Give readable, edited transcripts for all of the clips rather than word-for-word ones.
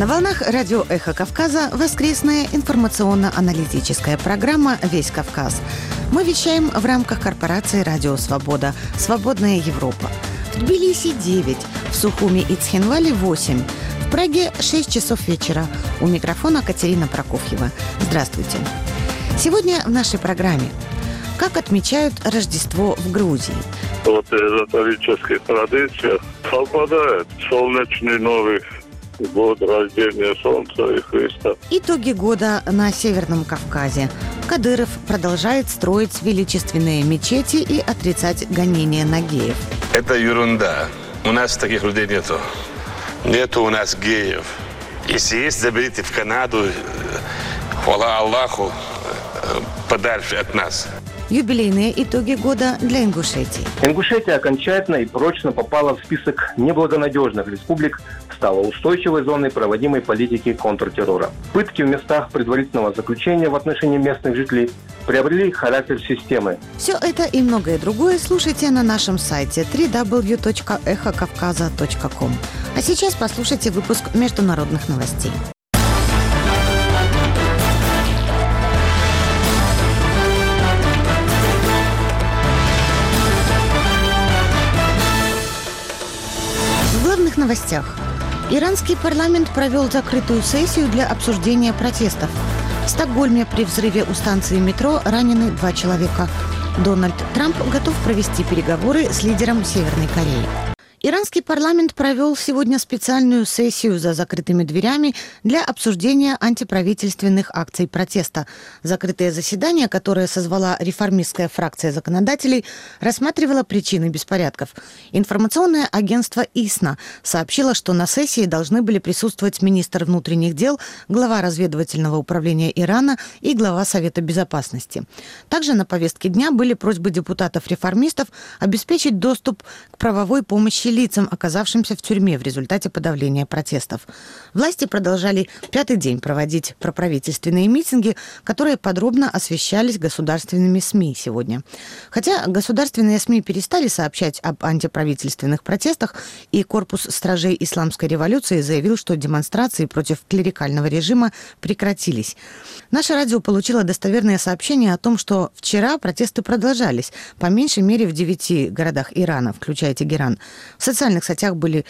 На волнах радио «Эхо Кавказа» воскресная информационно-аналитическая программа «Весь Кавказ». Мы вещаем в рамках корпорации «Радио Свобода». «Свободная Европа». В Тбилиси 9, в Сухуми и Цхинвале 8, в Праге 6 часов вечера. У микрофона Катерина Прокофьева. Здравствуйте. Сегодня в нашей программе: как отмечают Рождество в Грузии? Вот исторических традициях совпадает солнечный Новый год, рождения Солнца и Христа. Итоги года на Северном Кавказе. Кадыров продолжает строить величественные мечети и отрицать гонения на геев. Это ерунда. У нас таких людей нету. Нету у нас геев. Если есть, заберите в Канаду. Хвала Аллаху, подальше от нас. Юбилейные итоги года для Ингушетии. Ингушетия окончательно и прочно попала в список неблагонадежных республик, стала устойчивой зоной проводимой политики контртеррора. Пытки в местах предварительного заключения в отношении местных жителей приобрели характер системы. Все это и многое другое слушайте на нашем сайте www.эхокавказа.ком. А сейчас послушайте выпуск международных новостей. В главных новостях. Иранский парламент провел закрытую сессию для обсуждения протестов. В Стокгольме при взрыве у станции метро ранены 2 человека. Дональд Трамп готов провести переговоры с лидером Северной Кореи. Иранский парламент провел сегодня специальную сессию за закрытыми дверями для обсуждения антиправительственных акций протеста. Закрытое заседание, которое созвала реформистская фракция законодателей, рассматривало причины беспорядков. Информационное агентство ИСНА сообщило, что на сессии должны были присутствовать министр внутренних дел, глава разведывательного управления Ирана и глава Совета безопасности. Также на повестке дня были просьбы депутатов-реформистов обеспечить доступ к правовой помощи лицам, оказавшимся в тюрьме в результате подавления протестов. Власти продолжали 5-й день проводить проправительственные митинги, которые подробно освещались государственными СМИ сегодня. Хотя государственные СМИ перестали сообщать об антиправительственных протестах, и корпус стражей исламской революции заявил, что демонстрации против клерикального режима прекратились. Наше радио получило достоверное сообщение о том, что вчера протесты продолжались, по меньшей мере в 9 городах Ирана, включая Тегеран. В социальных сетях были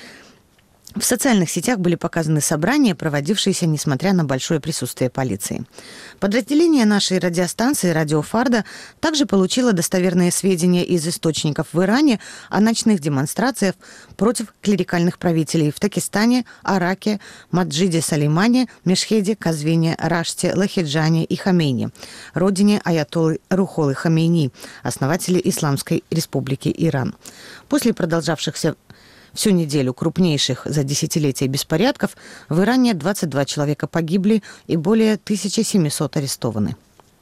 показаны собрания, проводившиеся несмотря на большое присутствие полиции. Подразделение нашей радиостанции «Радио Фарда» также получило достоверные сведения из источников в Иране о ночных демонстрациях против клерикальных правителей в Дагестане, Араке, Маджиде Салеймане, Мешхеде, Казвине, Раште, Лахиджане и Хамейни, родине аятоллы Рухолы Хамейни, основателя Исламской Республики Иран. После продолжавшихся всю неделю крупнейших за десятилетия беспорядков в Иране 22 человека погибли и более 1700 арестованы.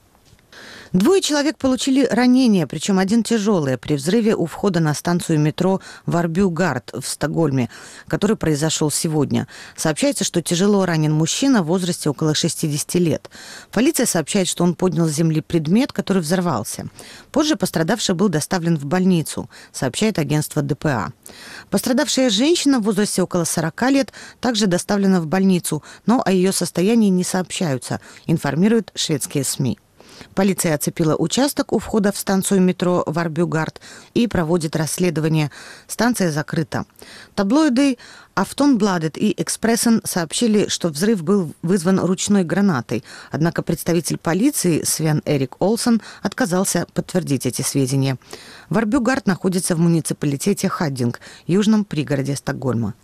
2 человек получили ранения, причем 1 тяжелое, при взрыве у входа на станцию метро Варбюгард в Стокгольме, который произошел сегодня. Сообщается, что тяжело ранен мужчина в возрасте около 60 лет. Полиция сообщает, что он поднял с земли предмет, который взорвался. Позже пострадавший был доставлен в больницу, сообщает агентство ДПА. Пострадавшая женщина в возрасте около 40 лет также доставлена в больницу, но о ее состоянии не сообщаются, информируют шведские СМИ. Полиция оцепила участок у входа в станцию метро Варбюгард и проводит расследование. Станция закрыта. Таблоиды «Афтонбладет» и «Экспрессен» сообщили, что взрыв был вызван ручной гранатой. Однако представитель полиции Свен Эрик Олсен отказался подтвердить эти сведения. Варбюгард находится в муниципалитете Хаддинг, южном пригороде Стокгольма.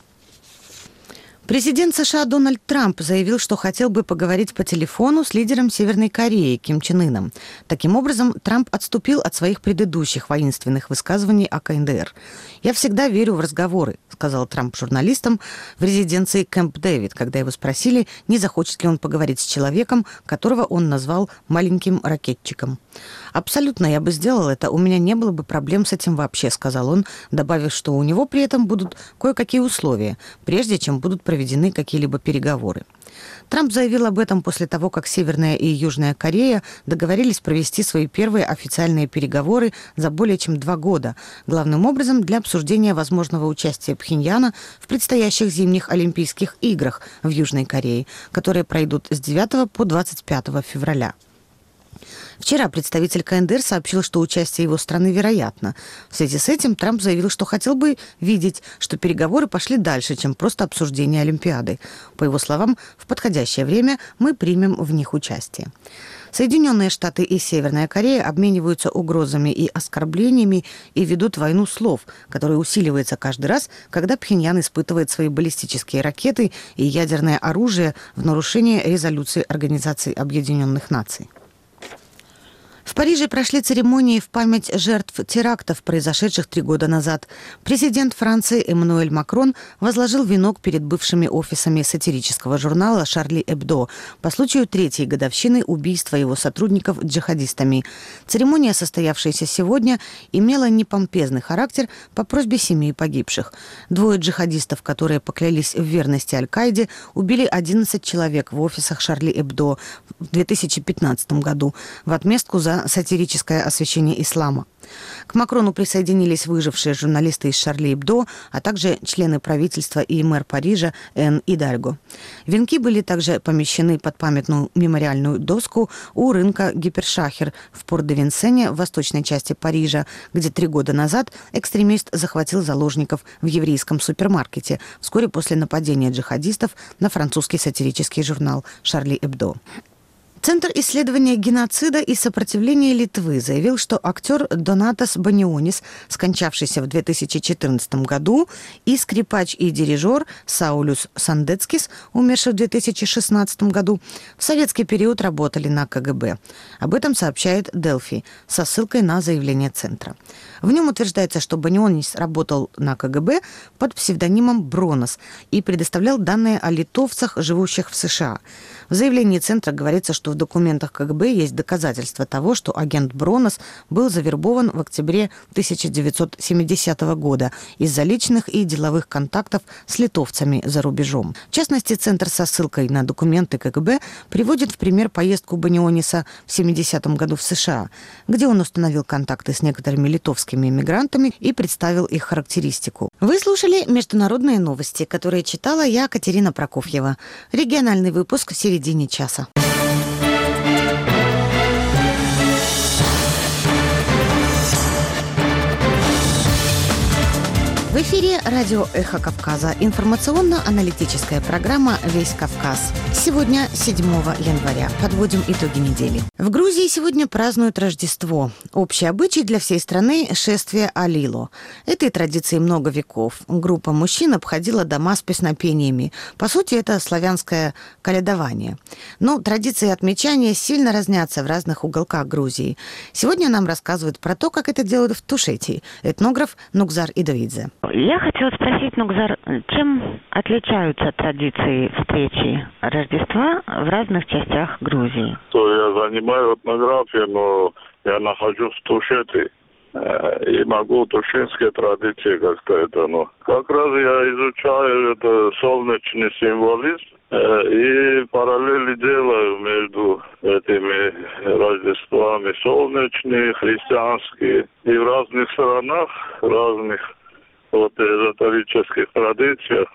Президент США Дональд Трамп заявил, что хотел бы поговорить по телефону с лидером Северной Кореи Ким Чен Ыном. Таким образом, Трамп отступил от своих предыдущих воинственных высказываний о КНДР. «Я всегда верю в разговоры», — сказал Трамп журналистам в резиденции Кэмп Дэвид, когда его спросили, не захочет ли он поговорить с человеком, которого он назвал «маленьким ракетчиком». «Абсолютно, я бы сделал это, у меня не было бы проблем с этим вообще», — сказал он, добавив, что у него при этом будут кое-какие условия, прежде чем будут проведены какие-либо переговоры. Трамп заявил об этом после того, как Северная и Южная Корея договорились провести свои первые официальные переговоры за более чем 2 года, главным образом для обсуждения возможного участия Пхеньяна в предстоящих зимних Олимпийских играх в Южной Корее, которые пройдут с 9 по 25 февраля. Вчера представитель КНДР сообщил, что участие его страны вероятно. В связи с этим Трамп заявил, что хотел бы видеть, что переговоры пошли дальше, чем просто обсуждение Олимпиады. По его словам, в подходящее время мы примем в них участие. Соединенные Штаты и Северная Корея обмениваются угрозами и оскорблениями и ведут войну слов, которая усиливается каждый раз, когда Пхеньян испытывает свои баллистические ракеты и ядерное оружие в нарушении резолюции Организации Объединенных Наций. В Париже прошли церемонии в память жертв терактов, произошедших 3 года назад. Президент Франции Эммануэль Макрон возложил венок перед бывшими офисами сатирического журнала «Шарли Эбдо» по случаю 3-й годовщины убийства его сотрудников джихадистами. Церемония, состоявшаяся сегодня, имела непомпезный характер по просьбе семей погибших. 2 джихадистов, которые поклялись в верности Аль-Каиде, убили 11 человек в офисах «Шарли Эбдо» в 2015 году в отместку за сатирическое освещение ислама. К Макрону присоединились выжившие журналисты из «Шарли Эбдо», а также члены правительства и мэр Парижа Энн Идальго. Венки были также помещены под памятную мемориальную доску у рынка Гипершахер в Порт-де-Винсене в восточной части Парижа, где 3 года назад экстремист захватил заложников в еврейском супермаркете вскоре после нападения джихадистов на французский сатирический журнал «Шарли Эбдо». Центр исследования геноцида и сопротивления Литвы заявил, что актер Донатас Банионис, скончавшийся в 2014 году, и скрипач и дирижер Саулюс Сандецкис, умерший в 2016 году, в советский период работали на КГБ. Об этом сообщает Делфи со ссылкой на заявление Центра. В нем утверждается, что Банионис работал на КГБ под псевдонимом Бронос и предоставлял данные о литовцах, живущих в США. В заявлении Центра говорится, что в документах КГБ есть доказательства того, что агент Бронос был завербован в октябре 1970 года из-за личных и деловых контактов с литовцами за рубежом. В частности, Центр со ссылкой на документы КГБ приводит в пример поездку Баниониса в 70 году в США, где он установил контакты с некоторыми литовскими иммигрантами и представил их характеристику. Вы слушали международные новости, которые читала я, Катерина Прокофьева. Региональный выпуск в середине часа. В эфире радио «Эхо Кавказа». Информационно-аналитическая программа «Весь Кавказ». Сегодня 7 января. Подводим итоги недели. В Грузии сегодня празднуют Рождество. Общий обычай для всей страны – шествие Алило. Этой традиции много веков. Группа мужчин обходила дома с песнопениями. По сути, это славянское колядование. Но традиции отмечания сильно разнятся в разных уголках Грузии. Сегодня нам рассказывают про то, как это делают в Тушетии этнограф Нукзар Идовидзе. Я хотела спросить, Нукзар, чем отличаются традиции встречи Рождества в разных частях Грузии? Я занимаюсь этнографией, но я нахожусь в Тушете и могу тушинские традиции как-то это, но как раз я изучаю это солнечный символизм и параллели делаю между этими Рождествами солнечные, христианские, и в разных странах, разных эзотерических традициях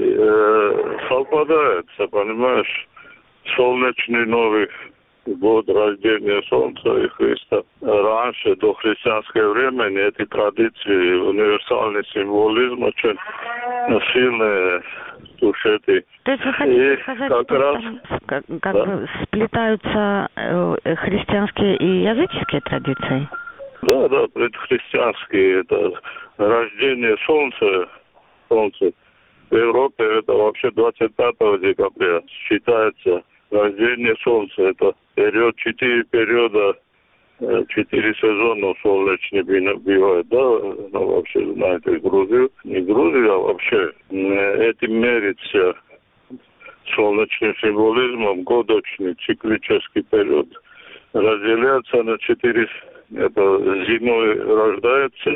совпадается, понимаешь, солнечный Новый год, рождения Солнца и Христа. Раньше, до христианского времени, эти традиции, универсальный символизм очень сильные в Тушете. То есть вы хотите сказать, как что раз, как бы сплетаются христианские и языческие традиции? Да, предхристианские, это рождение Солнца. В Европе это вообще 25 декабря считается рождение Солнца. Это период, 4 периода, 4 сезона солнечные бывает, да, ну, вообще, знаете, Грузию, не Грузию, а вообще этим мерится солнечным символизмом годочный циклический период. Разделяется на 4, это зимой рождается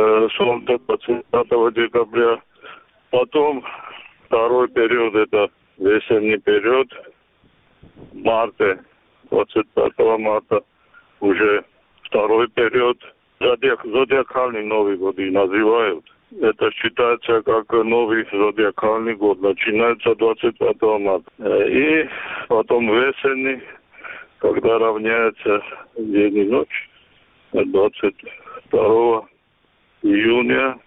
Солнце 25 декабря, потом второй период это весенний период, в марте, 25 марта, уже второй период, зодиакальный Новый год и называют. Это считается как новый зодиакальный год, начинается 25 марта. И потом весенний, когда равняется день и ночь, 22 июня.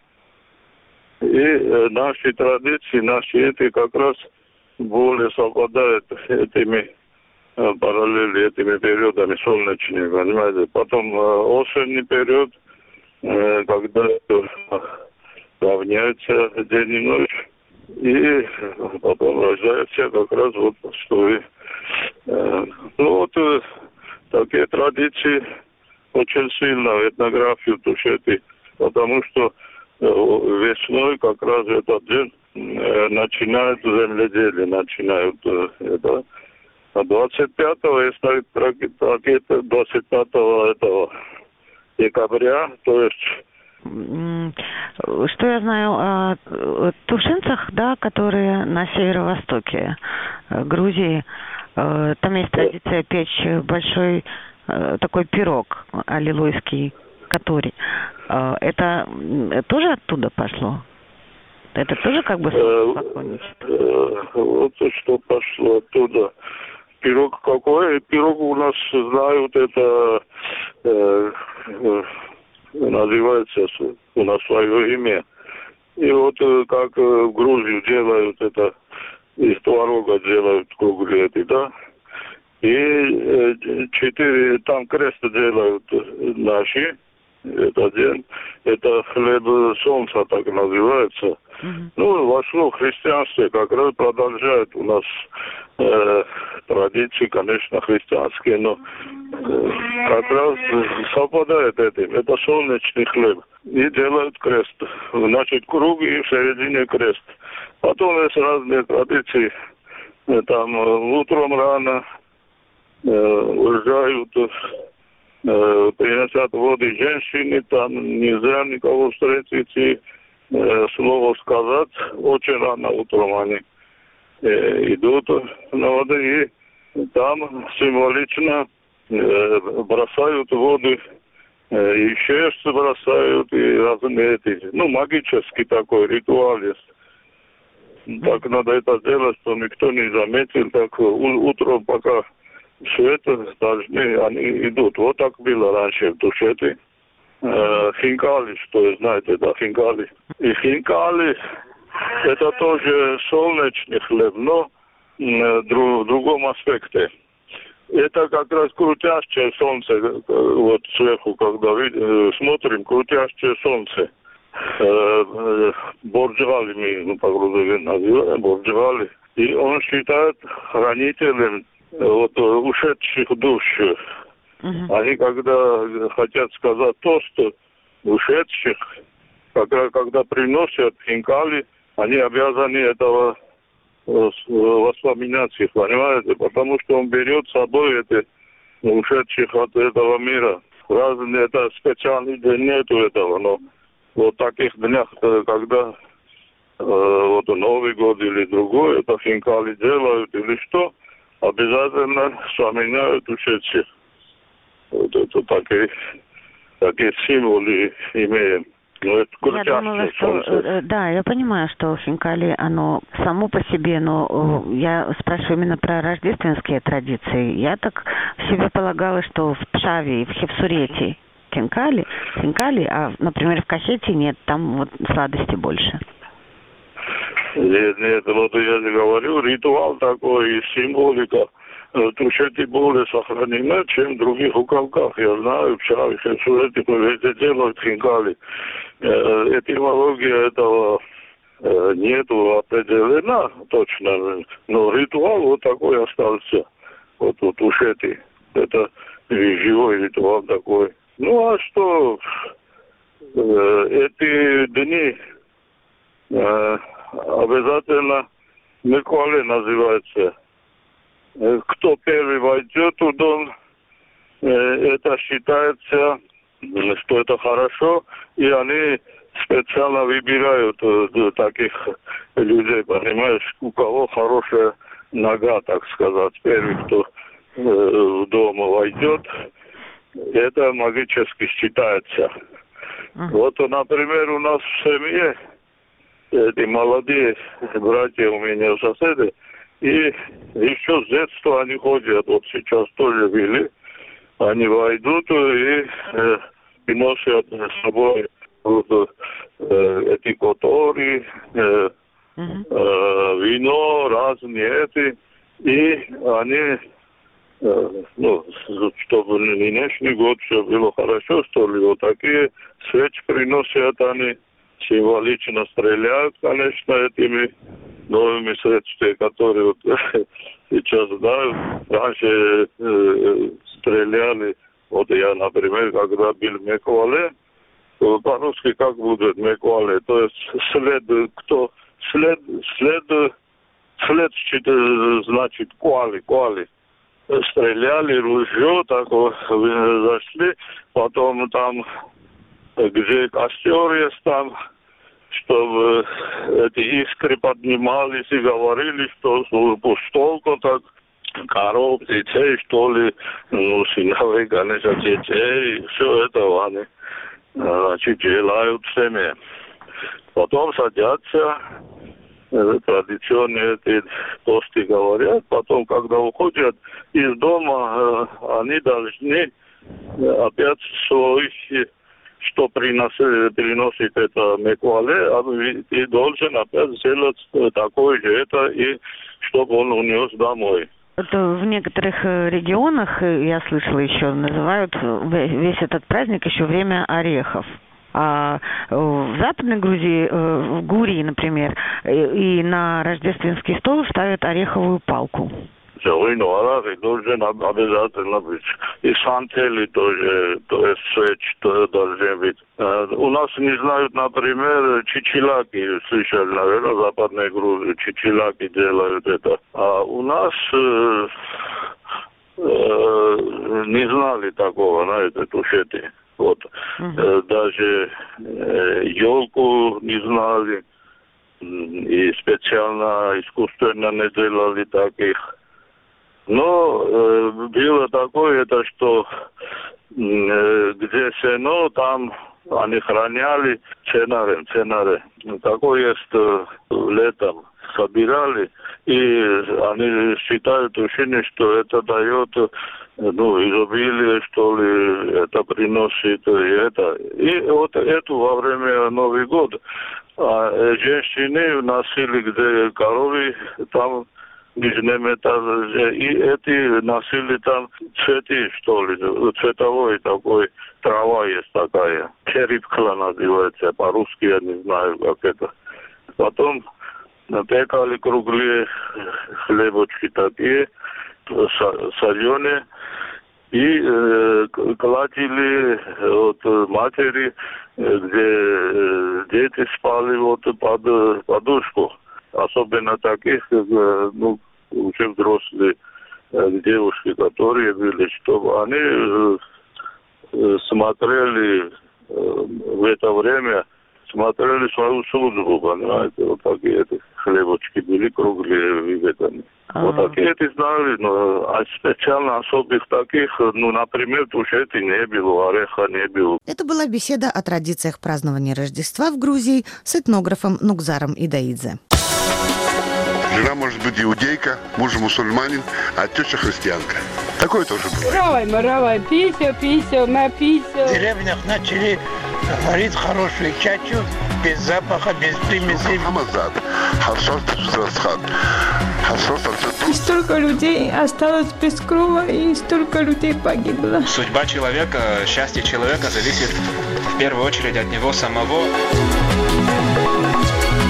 И наши традиции, наши эти как раз более совпадают этими параллели, этими периодами солнечными, понимаете. Потом осенний период, когда равняется день и ночь, и потом рождается как раз вот что такие традиции очень сильно в этнографию Тушеты, потому что весной как раз этот день начинают земледелие, начинают это. А 25-го, если ракета 25 декабря, то есть... Что я знаю о тушинцах, да, которые на северо-востоке Грузии, там есть традиция печь большой такой пирог аллилуйский, который. Это тоже оттуда пошло? Это тоже как бы поклонничество? Вот что пошло оттуда. Пирог какой? Пирог у нас знают, это называется у нас свое имя. И вот как в Грузию делают это, из творога делают кругли эти, да. И 4 там крест делают наши. Это день, это хлеб солнца, так называется. Ну, вошло в христианстве, как раз продолжают у нас традиции, конечно, христианские, но как раз совпадает этим. Это солнечный хлеб. И делают крест. Значит, круг и в середине крест. Потом есть разные традиции. Там утром рано уезжают, приносят воды женщины, там нельзя никого встретить и слово сказать. Очень рано утром они идут на воду и там символично бросают воду, и шерсть бросают, и разные эти, магический такой ритуал есть. Так надо это сделать, что никто не заметил, так утром пока свет должны, они идут. Вот так было раньше в Тушете. Хинкали, что знаете, да, хинкали. И хинкали, это тоже солнечный хлеб, но в другом аспекте. Это как раз крутящее солнце, вот сверху, когда смотрим, крутящее солнце. Борджвали мы по-грузински называем, борджвали. И он считает хранителем вот ушедших душ. Они когда хотят сказать тост ушедших, когда приносят хинкали, они обязаны этого воспоминать их, понимаете? Потому что он берет с собой эти ушедших от этого мира. Разные, это специальный день нету этого, но вот таких днях, когда вот Новый год или другой, это хинкали делают или что, обязательно вспоминают ушедших. Вот это такие символы имеем. Я думала, что... Да, я понимаю, что хинкали, оно само по себе, но я спрашиваю именно про рождественские традиции. Я так себе полагала, что в Пшаве и в Хевсурете хинкали, а, например, в Кахете нет, там вот сладости больше. Нет, вот я же говорю, ритуал такой и символика. Тушеты более сохранены, чем в других уголках. Я знаю, в Пшаве, в Хевсурете везде делают хинкали. Этимология этого нету определена точно, но ритуал вот такой остался. Вот Тушеты. Это живой ритуал такой. Ну а что, эти дни обязательно Миколе называется. Кто первый войдет в дом, это считается, что это хорошо, и они специально выбирают таких людей, понимаешь, у кого хорошая нога, так сказать. Первый, кто в дом войдет, это магически считается. Вот, например, у нас в семье эти молодые братья у меня соседи, и еще с детства они ходят, вот сейчас тоже вели, они войдут и приносят с собой эти которые, вино, разные эти, и они, чтобы нынешний год все было хорошо, что ли, вот такие свечи приносят они, символично стреляют, конечно, этими новыми средствами, которые вот сейчас, да, раньше стреляли. Вот я, например, когда был в Мекуале, по-русски как будет Мекуале, то есть след, значит, куали. Стреляли, ружье, так вот, зашли, потом там, где костер есть там, чтобы эти искры поднимались и говорили, что столько так коров, детей, что ли, сыновей, конечно, детей, все это они, значит, делают в семье. Потом садятся, традиционные эти тосты говорят, потом, когда уходят из дома, они должны опять своих, что приносит это Мекуале, и должен опять сделать такое же это, и чтобы он унес домой. Это в некоторых регионах, я слышала еще, называют весь этот праздник еще время орехов. А в Западной Грузии, в Гурии, например, и на рождественский стол ставят ореховую палку. Должен обязательно быть. И сантели тоже, то есть свечи должны быть. У нас не знают, например, чичилаки, слышали, наверное, в Западной Грузии, чичилаки делают это. А у нас не знали такого, знаете, тушеты. Вот. Даже елку не знали, и специально, искусственно не делали таких. Но было такое, это что где сено, там они храняли ценары. Такое есть летом. Собирали, и они считают ученые, что это дает изобилие, что ли, это приносит, и это. И вот это во время Нового года женщины носили, где коровы, там нижнем этаже, и эти носили там цветы, что ли, цветовой такой, трава есть такая, черепкла называется, по-русски я не знаю, как это. Потом напекали круглые хлебочки такие, соленые, и кладили от матери, где дети спали вот под подушку. Особенно таких, уже взрослые девушки, которые были, чтобы они смотрели в это время, смотрели свою службу, понимаете, вот такие эти хлебочки были круглые, видите. Вот такие эти знали, но специально особых таких, например, тушеты не было, ореха не было. Это была беседа о традициях празднования Рождества в Грузии с этнографом Нукзаром Идаидзе. Жена может быть иудейка, муж мусульманин, а теща христианка. Такое тоже было. Маравай, писел, написел. В деревнях начали варить хорошую чачу, без запаха, без примесей. И столько людей осталось без крова, и столько людей погибло. Судьба человека, счастье человека зависит в первую очередь от него самого.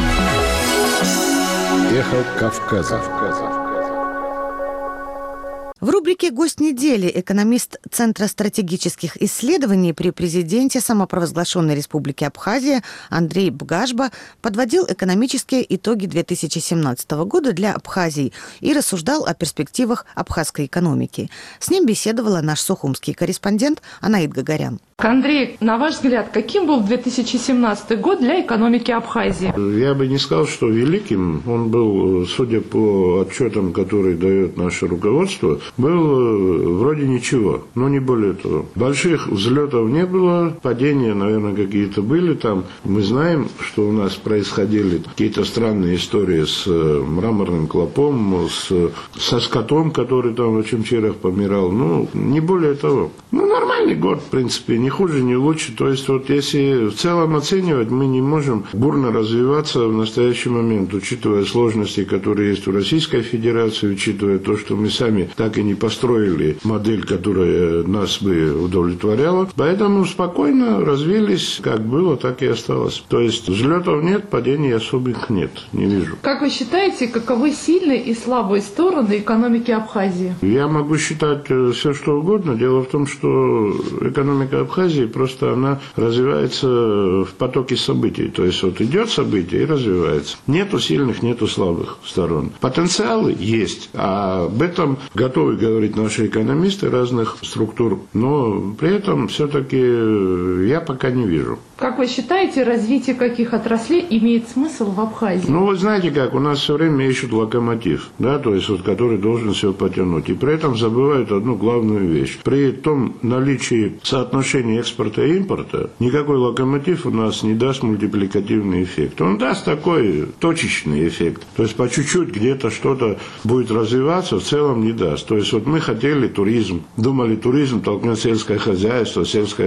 Эхо Кавказа. В рубрике «Гость недели» экономист Центра стратегических исследований при президенте самопровозглашенной Республики Абхазия Андрей Бгажба подводил экономические итоги 2017 года для Абхазии и рассуждал о перспективах абхазской экономики. С ним беседовала наш сухумский корреспондент Анаит Гагарян. Андрей, на ваш взгляд, каким был 2017 год для экономики Абхазии? Я бы не сказал, что великим. Он был, судя по отчетам, которые дает наше руководство, был вроде ничего, но не более того. Больших взлетов не было, падения, наверное, какие-то были там. Мы знаем, что у нас происходили какие-то странные истории с мраморным клопом, со скотом, который там в Очимчирах помирал. Ну, не более того. Ну, нормальный год, в принципе, не хуже, не лучше. То есть, вот если в целом оценивать, мы не можем бурно развиваться в настоящий момент, учитывая сложности, которые есть у Российской Федерации, учитывая то, что мы сами так и не построили модель, которая нас бы удовлетворяла. Поэтому спокойно развились, как было, так и осталось. То есть, взлетов нет, падений особых нет, не вижу. Как вы считаете, каковы сильные и слабые стороны экономики Абхазии? Я могу считать все, что угодно. Дело в том, что экономика Абхазии просто она развивается в потоке событий. То есть вот идет событие и развивается. Нету сильных, нету слабых сторон. Потенциалы есть, а об этом готовы говорить наши экономисты разных структур. Но при этом все-таки я пока не вижу. Как вы считаете, развитие каких отраслей имеет смысл в Абхазии? Ну, вы знаете как, у нас все время ищут локомотив, да, то есть вот который должен все потянуть. И при этом забывают одну главную вещь. При том наличии соотношения экспорта и импорта никакой локомотив у нас не даст мультипликативный эффект. Он даст такой точечный эффект. То есть по чуть-чуть где-то что-то будет развиваться, в целом не даст. То есть вот мы хотели туризм, думали туризм толкнет сельское хозяйство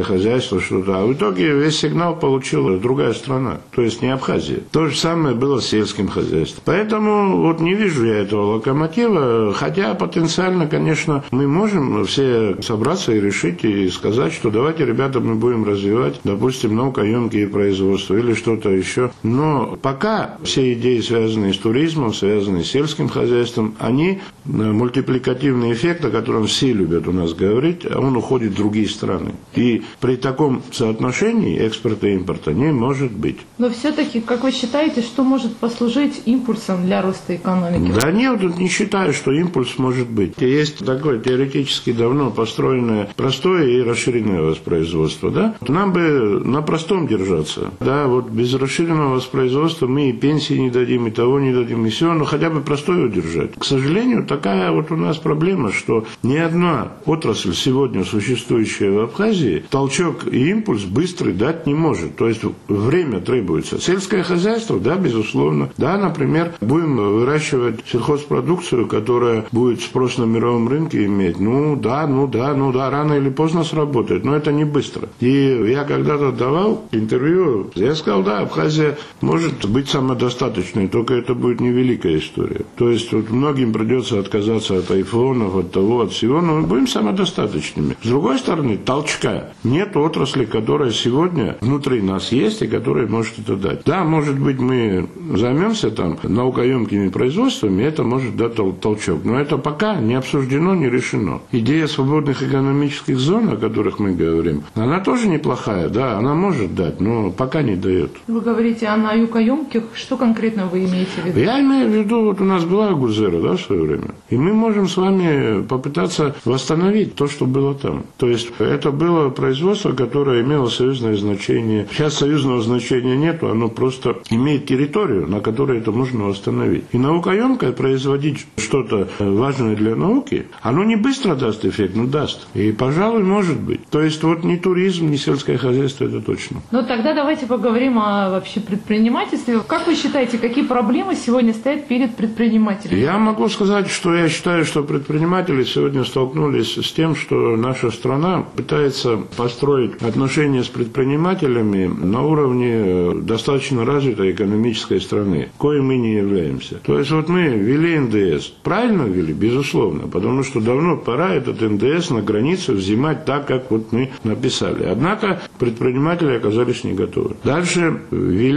что-то, а в итоге весь сигнал получила другая страна, то есть не Абхазия. То же самое было с сельским хозяйством. Поэтому вот не вижу я этого локомотива, хотя потенциально, конечно, мы можем все собраться и решить и сказать, что давайте, ребята, мы будем развивать, допустим, наукоемкие производства или что-то еще. Но пока все идеи, связанные с туризмом, связанные с сельским хозяйством, они мультипликативный эффект, о котором все любят у нас говорить, он уходит в другие страны. И при таком соотношении экспорта и импорта не может быть. Но все-таки, как вы считаете, что может послужить импульсом для роста экономики? Да нет, не считаю, что импульс может быть. Есть такое теоретически давно построенное простое и расширенное воспроизводство. Да? Нам бы на простом держаться. Да, вот без расширенного воспроизводства мы и пенсии не дадим, и того не дадим, и все, но хотя бы простое удержать. К сожалению, такая вот у нас проблема, что ни одна отрасль сегодня существующая в Абхазии толчок и импульс быстрый дать не может. То есть время требуется. Сельское хозяйство, да, безусловно. Да, например, будем выращивать сельхозпродукцию, которая будет спрос на мировом рынке иметь. Ну да, рано или поздно сработает. Но это не быстро. И я когда-то давал интервью, я сказал, да, Абхазия может быть самодостаточной, только это будет невеликая история. То есть вот многим придется отказаться от айфонов, от того, от всего, но мы будем самодостаточными. С другой стороны, толчка. Нет отрасли, которая сегодня внутри нас есть и которая может это дать. Да, может быть, мы займемся там наукоемкими производствами, это может дать толчок. Но это пока не обсуждено, не решено. Идея свободных экономических зон, о которых мы говорим, она тоже неплохая, да, она может дать, но пока не дает. Вы говорите о наукоемких, что конкретно вы имеете в виду? Я имею в виду, вот у нас была Гузера, да, в свое время, и мы можем с вами попытаться восстановить то, что было там. То есть это было производство, которое имело союзное значение. Сейчас союзного значения нету, оно просто имеет территорию, на которой это можно восстановить. И наукоемкое производить что-то важное для науки, оно не быстро даст эффект, но даст. И, пожалуй, может быть. То есть вот ни туризм, ни сельское хозяйство, это точно. Ну тогда давайте поговорим о вообще предпринимательстве. Как вы считаете, какие проблемы сегодня стоят перед предпринимателями? Я могу сказать, что я считаю, что предприниматели сегодня столкнулись с тем, что наша страна пытается построить отношения с предпринимателями на уровне достаточно развитой экономической страны, коей мы не являемся. То есть вот мы ввели НДС. Правильно ввели? Безусловно. Потому что давно пора этот НДС на границу взимать так, как вот мы написали. Однако предприниматели оказались не готовы. Дальше ввели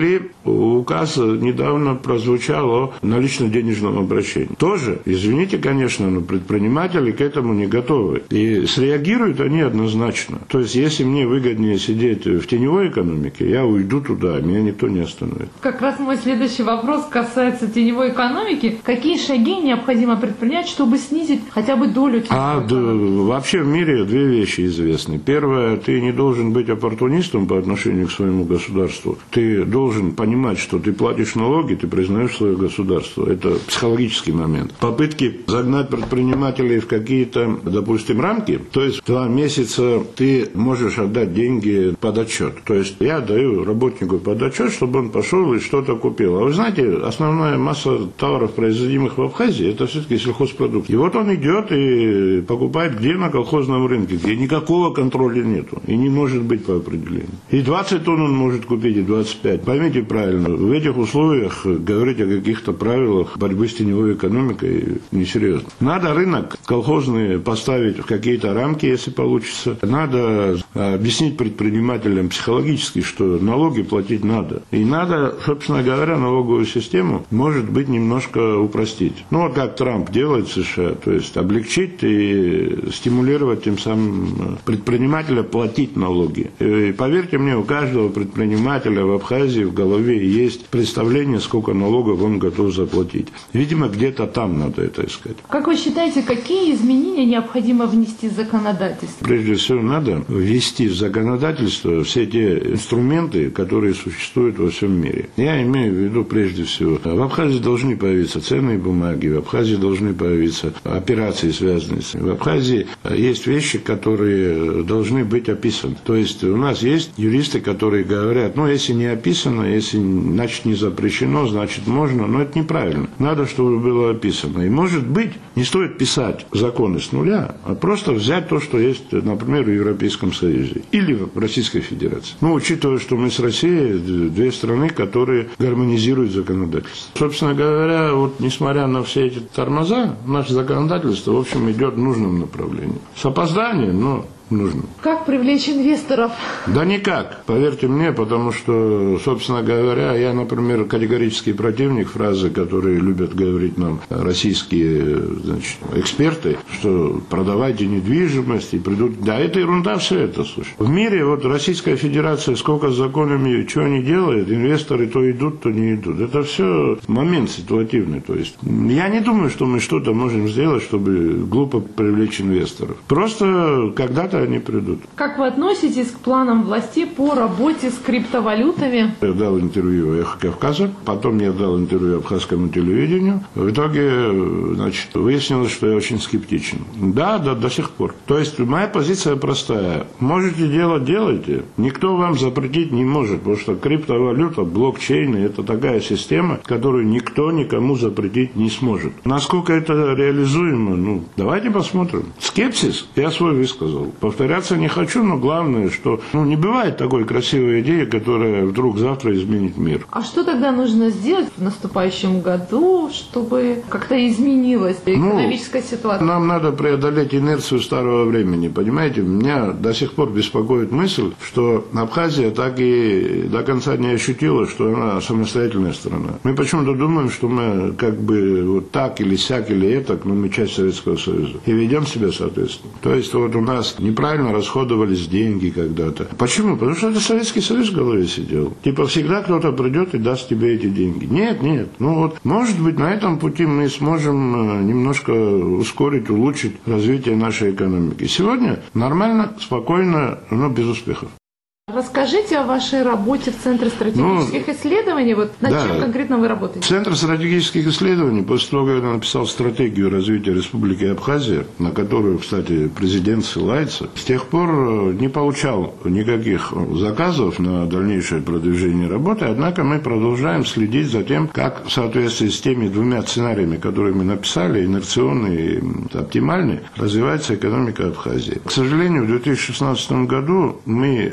указ недавно прозвучал о налично-денежном обращении. Тоже, извините, конечно, но предприниматели к этому не готовы. И среагируют они однозначно. То есть, если мне выгоднее сидеть в теневой экономике, я уйду туда, меня никто не остановит. Как раз мой следующий вопрос касается теневой экономики. Какие шаги необходимо предпринять, чтобы снизить хотя бы долю теневой экономики? Вообще в мире две вещи известны. Первое, ты не должен быть оппортунистом по отношению к своему государству. Ты должен понимать, что ты платишь налоги, ты признаешь свое государство. Это психологический момент. Попытки загнать предпринимателей в какие-то, допустим, рамки, то есть 2 месяца ты можешь отдать деньги под отчет. То есть я даю работнику под отчет, чтобы он пошел и что-то купил. А вы знаете, основная масса товаров, производимых в Абхазии, это все-таки сельхозпродукты. И вот он идет и покупает где на колхозном рынке, где никакого контроля нету. И не может быть по определению. И 20 тонн он может купить, и 25. Поймите правильно, в этих условиях говорить о каких-то правилах борьбы с теневой экономикой несерьезно. Надо рынок колхозный поставить в какие-то рамки, если получится. Надо объяснить предпринимателям психологически, что налоги платить надо. И надо, собственно говоря, налоговую систему, может быть, немножко упростить. Ну, вот как Трамп делает в США, то есть облегчить и стимулировать тем самым предпринимателя платить налоги. И поверьте мне, у каждого предпринимателя в Абхазии в голове есть представление, сколько налогов он готов заплатить. Видимо, где-то там надо это искать. Как вы считаете, какие изменения необходимо внести в законодательство? Прежде всего, надо ввести в законодательство все те инструменты, которые существуют во всем мире. Я имею в виду, прежде всего, в Абхазии должны появиться ценные бумаги, в Абхазии должны появиться операции, связанные с этим. В Абхазии есть вещи, которые должны быть описаны. То есть у нас есть юристы, которые говорят, ну, если не описано, если, значит, не запрещено, значит, можно, но это неправильно. Надо, чтобы было описано. И, может быть, не стоит писать законы с нуля, а просто взять то, что есть, например, в Европейском Союзе или в Российской Федерации. Ну, учитывая, что мы с Россией две страны, которые гармонизируют законодательство. Собственно говоря, вот несмотря на все эти тормоза, наше законодательство, в общем, идет в нужном направлении. С опозданием, но нужно. Как привлечь инвесторов? Да никак, поверьте мне, потому что, собственно говоря, я, например, категорический противник фразы, которые любят говорить нам российские, значит, эксперты, что продавайте недвижимость и придут. Да, это ерунда все это, слушай. В мире вот Российская Федерация сколько с законами чего не делает, инвесторы то идут, то не идут. Это все момент ситуативный. То есть я не думаю, что мы что-то можем сделать, чтобы глупо привлечь инвесторов. Просто когда-то они придут. Как вы относитесь к планам властей по работе с криптовалютами? Я дал интервью «Эхо Кавказа», потом я дал интервью абхазскому телевидению. В итоге, значит, выяснилось, что я очень скептичен. Да, до сих пор. То есть моя позиция простая. Можете делать, делайте. Никто вам запретить не может, потому что криптовалюта, блокчейн – это такая система, которую никто никому запретить не сможет. Насколько это реализуемо? Ну, давайте посмотрим. Скепсис я свой высказал. Повторяться не хочу, но главное, что не бывает такой красивой идеи, которая вдруг завтра изменит мир. А что тогда нужно сделать в наступающем году, чтобы как-то изменилась экономическая ситуация? Нам надо преодолеть инерцию старого времени, понимаете? Меня до сих пор беспокоит мысль, что Абхазия так и до конца не ощутила, что она самостоятельная страна. Мы почему-то думаем, что мы как бы вот так или сяк или этак, но мы часть Советского Союза. И ведем себя соответственно. То есть вот у нас неправильно расходовались деньги когда-то. Почему? Потому что это Советский Союз в голове сидел. Типа всегда кто-то придет и даст тебе эти деньги. Нет. Ну вот, может быть, на этом пути мы сможем немножко ускорить, улучшить развитие нашей экономики. Сегодня нормально, спокойно, но без успехов. Расскажите о вашей работе в Центре стратегических исследований. Вот над чем конкретно вы работаете? Центр стратегических исследований, после того, как я написал стратегию развития Республики Абхазия, на которую, кстати, президент ссылается, с тех пор не получал никаких заказов на дальнейшее продвижение работы, однако мы продолжаем следить за тем, как в соответствии с теми двумя сценариями, которые мы написали, инерционный и оптимальный, развивается экономика Абхазии. К сожалению, в 2016 году мы получили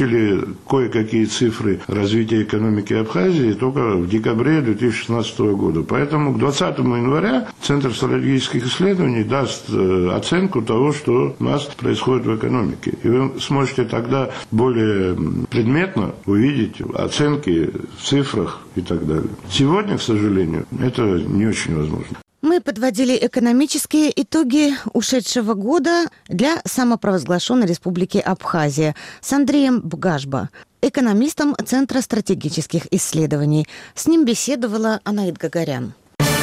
получили кое-какие цифры развития экономики Абхазии только в декабре 2016 года. Поэтому к 20 января Центр стратегических исследований даст оценку того, что у нас происходит в экономике. И вы сможете тогда более предметно увидеть оценки в цифрах и так далее. Сегодня, к сожалению, это не очень возможно. Мы подводили экономические итоги ушедшего года для самопровозглашенной республики Абхазия с Андреем Бгашба, экономистом Центра стратегических исследований. С ним беседовала Анаит Гагарян.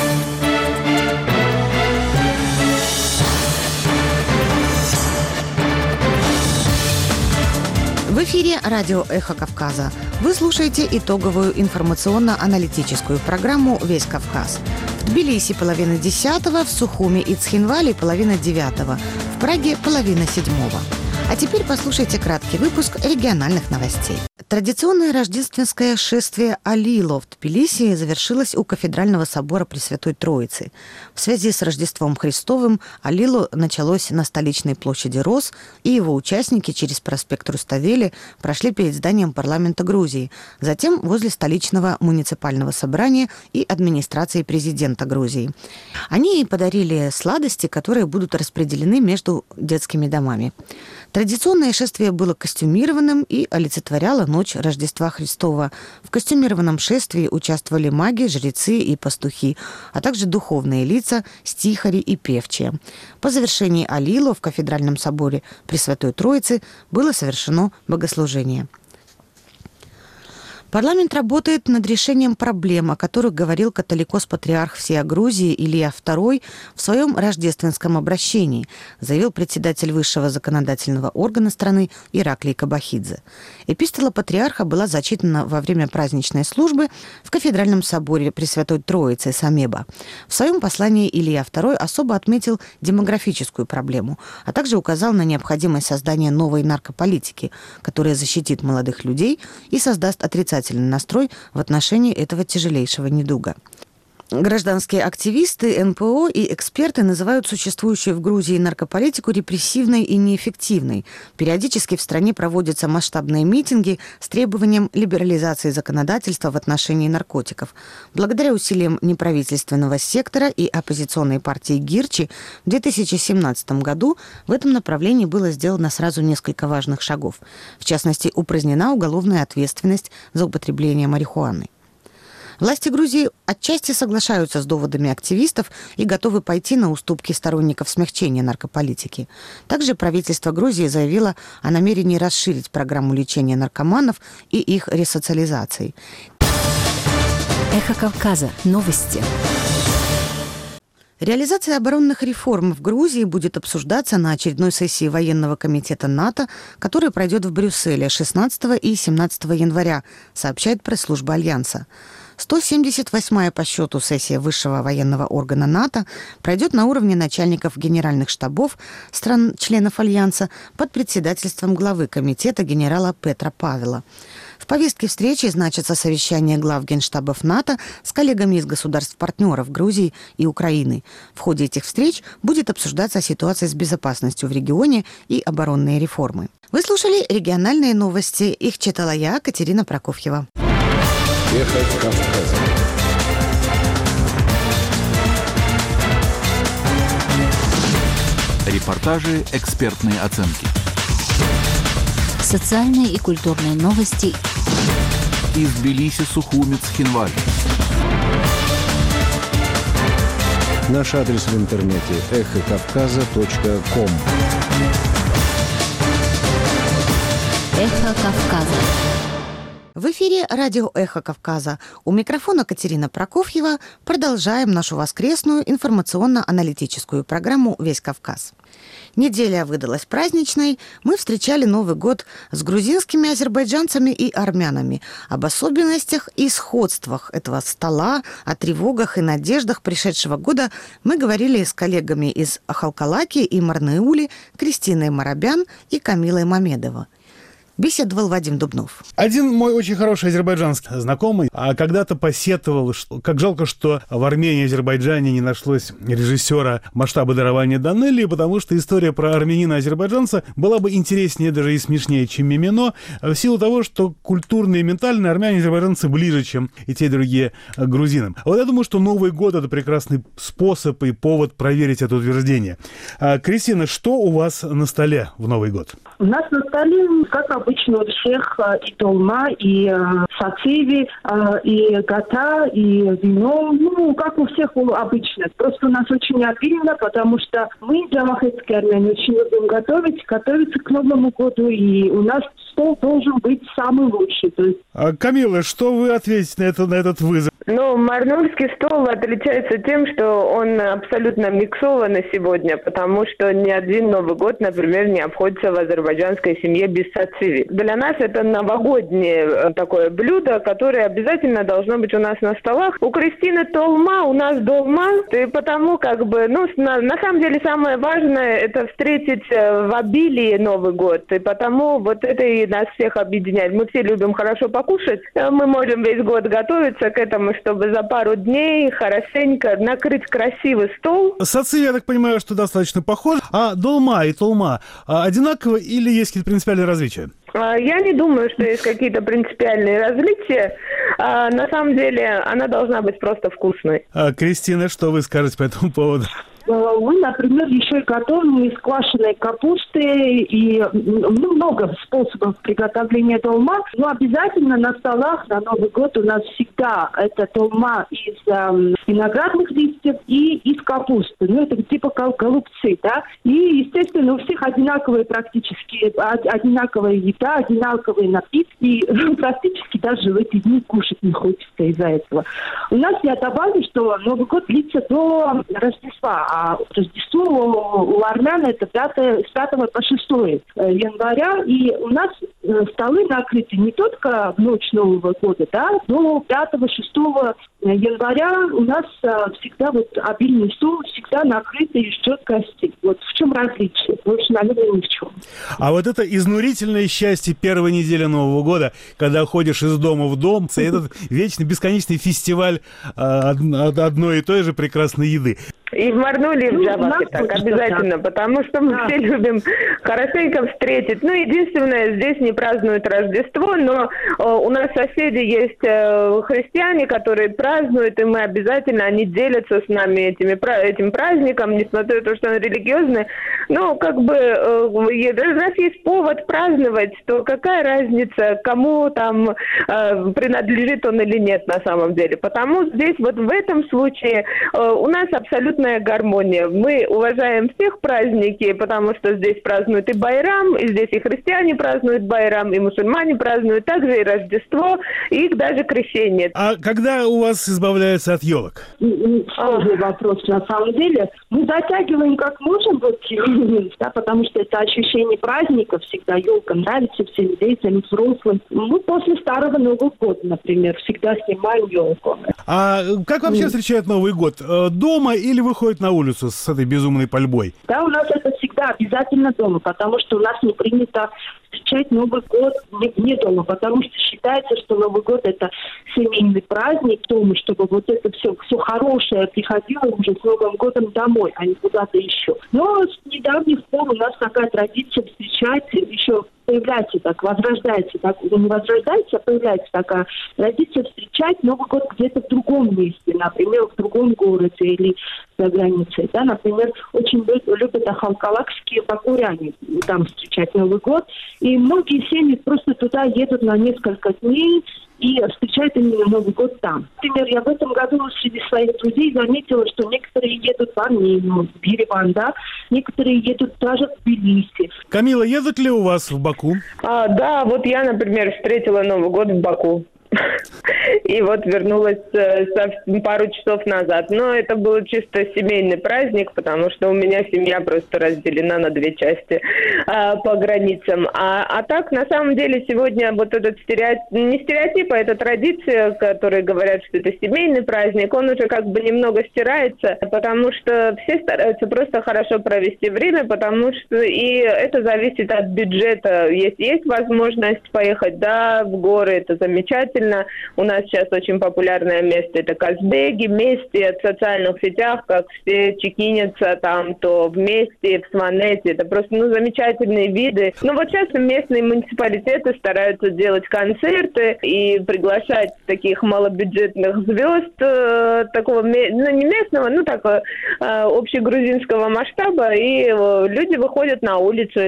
В эфире радио «Эхо Кавказа». Вы слушаете итоговую информационно-аналитическую программу «Весь Кавказ». В Тбилиси 9:30, в Сухуми и Цхинвале 8:30, в Праге 6:30. А теперь послушайте краткий выпуск региональных новостей. Традиционное рождественское шествие Алило в Тбилиси завершилось у Кафедрального собора Пресвятой Троицы. В связи с Рождеством Христовым Алило началось на столичной площади Роз, и его участники через проспект Руставели прошли перед зданием парламента Грузии, затем возле столичного муниципального собрания и администрации президента Грузии. Они подарили сладости, которые будут распределены между детскими домами. Традиционное шествие было костюмированным и олицетворяло ночь Рождества Христова. В костюмированном шествии участвовали маги, жрецы и пастухи, а также духовные лица, стихари и певчие. По завершении Алило в Кафедральном соборе Пресвятой Троицы было совершено богослужение. Парламент работает над решением проблем, о которых говорил католикос-патриарх всея Грузии Илья II в своем рождественском обращении, заявил председатель высшего законодательного органа страны Ираклий Кабахидзе. Эпистола патриарха была зачитана во время праздничной службы в Кафедральном соборе Пресвятой Троицы Самеба. В своем послании Илья II особо отметил демографическую проблему, а также указал на необходимость создания новой наркополитики, которая защитит молодых людей и создаст отрицательный настрой в отношении этого тяжелейшего недуга. Гражданские активисты, НПО и эксперты называют существующую в Грузии наркополитику репрессивной и неэффективной. Периодически в стране проводятся масштабные митинги с требованием либерализации законодательства в отношении наркотиков. Благодаря усилиям неправительственного сектора и оппозиционной партии Гирчи в 2017 году в этом направлении было сделано сразу несколько важных шагов. В частности, упразднена уголовная ответственность за употребление марихуаны. Власти Грузии отчасти соглашаются с доводами активистов и готовы пойти на уступки сторонников смягчения наркополитики. Также правительство Грузии заявило о намерении расширить программу лечения наркоманов и их ресоциализации. Эхо Кавказа. Новости. Реализация оборонных реформ в Грузии будет обсуждаться на очередной сессии военного комитета НАТО, которая пройдет в Брюсселе 16 и 17 января, сообщает пресс-служба Альянса. 178-я по счету сессия высшего военного органа НАТО пройдет на уровне начальников генеральных штабов стран-членов Альянса под председательством главы комитета генерала Петра Павела. В повестке встречи значатся совещания глав генштабов НАТО с коллегами из государств-партнеров Грузии и Украины. В ходе этих встреч будет обсуждаться ситуация с безопасностью в регионе и оборонные реформы. Вы слушали региональные новости. Их читала я, Катерина Прокофьева. Эхо Кавказа. Репортажи, экспертные оценки. Социальные и культурные новости. Из Тбилиси, Сухуми, Цхинвали. Наш адрес в интернете эхокавказа.ком. Эхо Кавказа. В эфире радио «Эхо Кавказа». У микрофона Катерина Прокофьева. Продолжаем нашу воскресную информационно-аналитическую программу «Весь Кавказ». Неделя выдалась праздничной. Мы встречали Новый год с грузинскими азербайджанцами и армянами. Об особенностях и сходствах этого стола, о тревогах и надеждах пришедшего года мы говорили с коллегами из Халкалаки и Марнеули, Кристиной Марабян и Камилой Мамедова. беседовал Вадим Дубнов. Один мой очень хороший азербайджанский знакомый когда-то посетовал, как жалко, что в Армении и Азербайджане не нашлось режиссера масштаба дарования Данелии, потому что история про армянина и азербайджанца была бы интереснее даже и смешнее, чем Мимино, в силу того, что культурно и ментально армяне и азербайджанцы ближе, чем и те, и другие грузинам. Вот я думаю, что Новый год — это прекрасный способ и повод проверить это утверждение. Кристина, что у вас на столе в Новый год? У нас на столе, как обычно, у всех и долма, и сациви, и гата, и вино. Ну, как у всех обычно. Просто у нас очень обильно, потому что мы, джамахетские армяне, очень любим готовиться к Новому году, и у нас стол должен быть самый лучший. То есть... Камила, что вы ответите на этот вызов? Ну, марнульский стол отличается тем, что он абсолютно миксованный сегодня, потому что ни один Новый год, например, не обходится в азербайджанской семье без сациви. Для нас это новогоднее такое блюдо, которое обязательно должно быть у нас на столах. У Кристины толма, у нас долма, и потому на самом деле самое важное — это встретить в обилии Новый год, и потому вот это и нас всех объединяет. Мы все любим хорошо покушать, мы можем весь год готовиться к этому, чтобы за пару дней хорошенько накрыть красивый стол. Сациви, я так понимаю, что достаточно похож. А долма и толма одинаково или есть какие-то принципиальные различия? Я не думаю, что есть какие-то принципиальные различия. На самом деле она должна быть просто вкусной. Кристина, что вы скажете по этому поводу? Мы, например, еще и готовим из квашеной капусты и много способов приготовления долма. Но обязательно на столах на Новый год у нас всегда это долма из виноградных листьев и из капусты. Ну, это типа голубцы, да. И, естественно, у всех практически одинаковая еда, одинаковые напитки. И практически даже в эти дни кушать не хочется из-за этого. У нас, я добавлю, что Новый год длится до Рождества. А Рождество у армян это с 5 по 6 января. И у нас столы накрыты не только в ночь Нового года, да, но 5-6 января у нас всегда обильный стол, всегда накрытый и ждет гостей. Вот в чем различие? Больше, наверное, ни в чем. А вот это изнурительное счастье первой недели Нового года, когда ходишь из дома в дом, этот вечный, бесконечный фестиваль одной и той же прекрасной еды. И в Марнуле, и в Джабахе так обязательно, потому что мы все любим хорошенько встретить. Ну, единственное, здесь не празднуют Рождество, но у нас соседи есть христиане, которые празднуют, и мы обязательно, они делятся с нами этим праздником, несмотря на то, что он религиозный. Но раз есть повод праздновать, то какая разница, кому там принадлежит он или нет на самом деле. Потому здесь в этом случае у нас абсолютная гармония. Мы уважаем всех праздники, потому что здесь празднуют и Байрам, и здесь и христиане празднуют Байрам, и мусульмане празднуют также и Рождество, и даже крещение. А когда у вас избавляются от елок? Сложный вопрос на самом деле. Мы затягиваем как можем, потому что это ощущение праздника, всегда елка нравится всем детям, взрослым. Мы после Старого Нового года, например, всегда снимаем елку. А как вообще встречают Новый год? Дома или выходят на улицу с этой безумной пальбой? Да, у нас это всегда обязательно дома, потому что у нас не принято встречать Новый год не дома, потому что считается, что Новый год это семейный праздник дома, чтобы это все хорошее приходило уже с Новым годом домой, а не куда-то еще. Но с недавних пор у нас такая традиция встречать еще появляется такая традиция встречать Новый год где-то в другом месте, например, в другом городе или за границей. Да? Например, очень любят ахалкалакские бакуряне там встречать Новый год. И многие семьи просто туда едут на несколько дней и встречают именно Новый год там. Например, я в этом году среди своих друзей заметила, что некоторые едут в Армению, в Ереван, да, некоторые едут даже в Тбилиси. Камила, едут ли у вас в Баку? Да, я, например, встретила Новый год в Баку. И вот вернулась пару часов назад. Но это был чисто семейный праздник, потому что у меня семья просто разделена на две части по границам. А так, на самом деле, сегодня вот этот не стереотип, а эта традиция, которые говорят, что это семейный праздник, он уже как бы немного стирается, потому что все стараются просто хорошо провести время, потому что и это зависит от бюджета. Если есть возможность поехать, да, в горы, это замечательно. У нас сейчас очень популярное место — это Казбеги, вместе в социальных сетях, как все чекинятся там, то вместе, в Сманете. Это просто, замечательные виды. Но вот сейчас местные муниципалитеты стараются делать концерты и приглашать таких малобюджетных звезд, такого, не местного, общегрузинского масштаба, и люди выходят на улицу.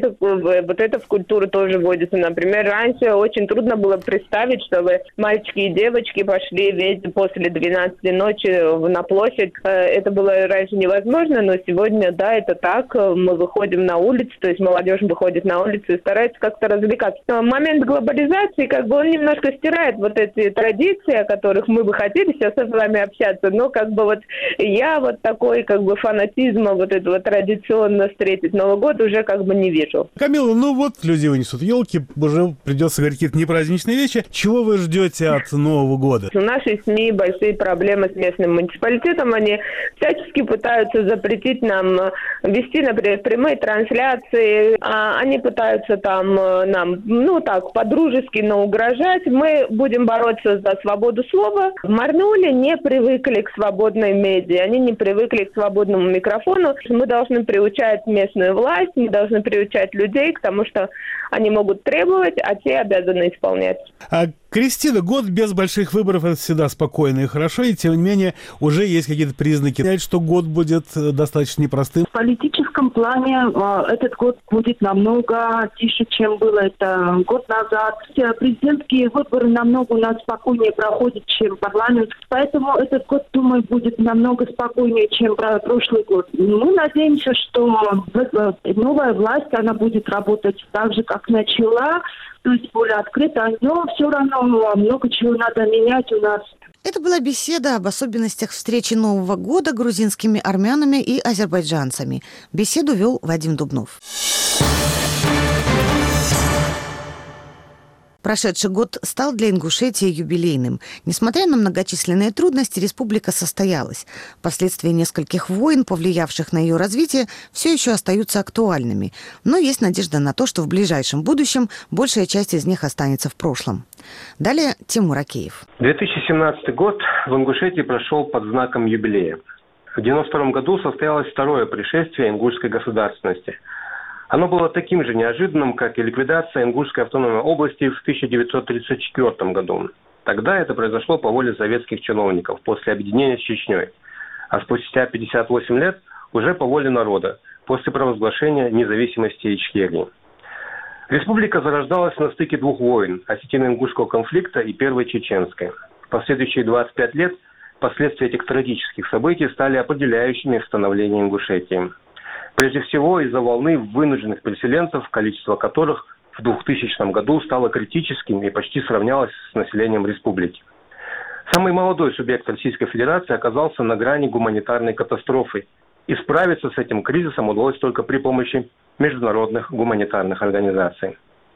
Это в культуру тоже вводится. Например, раньше очень трудно было представить, чтобы мальчики и девочки пошли после 12 ночи на площадь. Это было раньше невозможно, но сегодня, да, это так. Мы выходим на улицу, то есть молодежь выходит на улицу и старается как-то развлекаться. Но момент глобализации, он немножко стирает вот эти традиции, о которых мы бы хотели сейчас с вами общаться, но я такой фанатизма этого традиционно встретить Новый год уже не вижу. Камила, люди вынесут елки, уже придется говорить какие-то непраздничные вещи. Чего вы ждете от Нового года? У нашей СМИ большие проблемы с местным муниципалитетом. Они всячески пытаются запретить нам вести, например, прямые трансляции. Они пытаются нам, по-дружески, но угрожать. Мы будем бороться за свободу слова. В Марнуле не привыкли к свободной медиа. Они не привыкли к свободному микрофону. Мы должны приучать местную власть, мы должны приучать людей к тому, что они могут требовать, а те обязаны исполнять. Кристина, год без больших выборов — это всегда спокойно и хорошо, и тем не менее уже есть какие-то признаки, что год будет достаточно непростым. В политическом плане этот год будет намного тише, чем было это год назад. Президентские выборы намного у нас спокойнее проходят, чем парламент. Поэтому этот год, думаю, будет намного спокойнее, чем прошлый год. Мы надеемся, что новая власть, она будет работать так же, как начала, то есть более открыто, но все равно много чего надо менять у нас. Это была беседа об особенностях встречи Нового года грузинскими армянами и азербайджанцами. Беседу вел Вадим Дубнов. Прошедший год стал для Ингушетии юбилейным. Несмотря на многочисленные трудности, республика состоялась. Последствия нескольких войн, повлиявших на ее развитие, все еще остаются актуальными. Но есть надежда на то, что в ближайшем будущем большая часть из них останется в прошлом. Далее Тимур Акеев. 2017 год в Ингушетии прошел под знаком юбилея. В 1992 году состоялось второе пришествие ингушской государственности. Оно было таким же неожиданным, как и ликвидация Ингушской автономной области в 1934 году. Тогда это произошло по воле советских чиновников после объединения с Чечней, а спустя 58 лет уже по воле народа, после провозглашения независимости Ичкерии. Республика зарождалась на стыке двух войн – осетино-ингушского конфликта и Первой чеченской. В последующие 25 лет последствия этих трагических событий стали определяющими в становлении Ингушетии. Прежде всего из-за волны вынужденных переселенцев, количество которых в 2000 году стало критическим и почти сравнялось с населением республики. Самый молодой субъект Российской Федерации оказался на грани гуманитарной катастрофы. И справиться с этим кризисом удалось только при помощи международных гуманитарных организаций.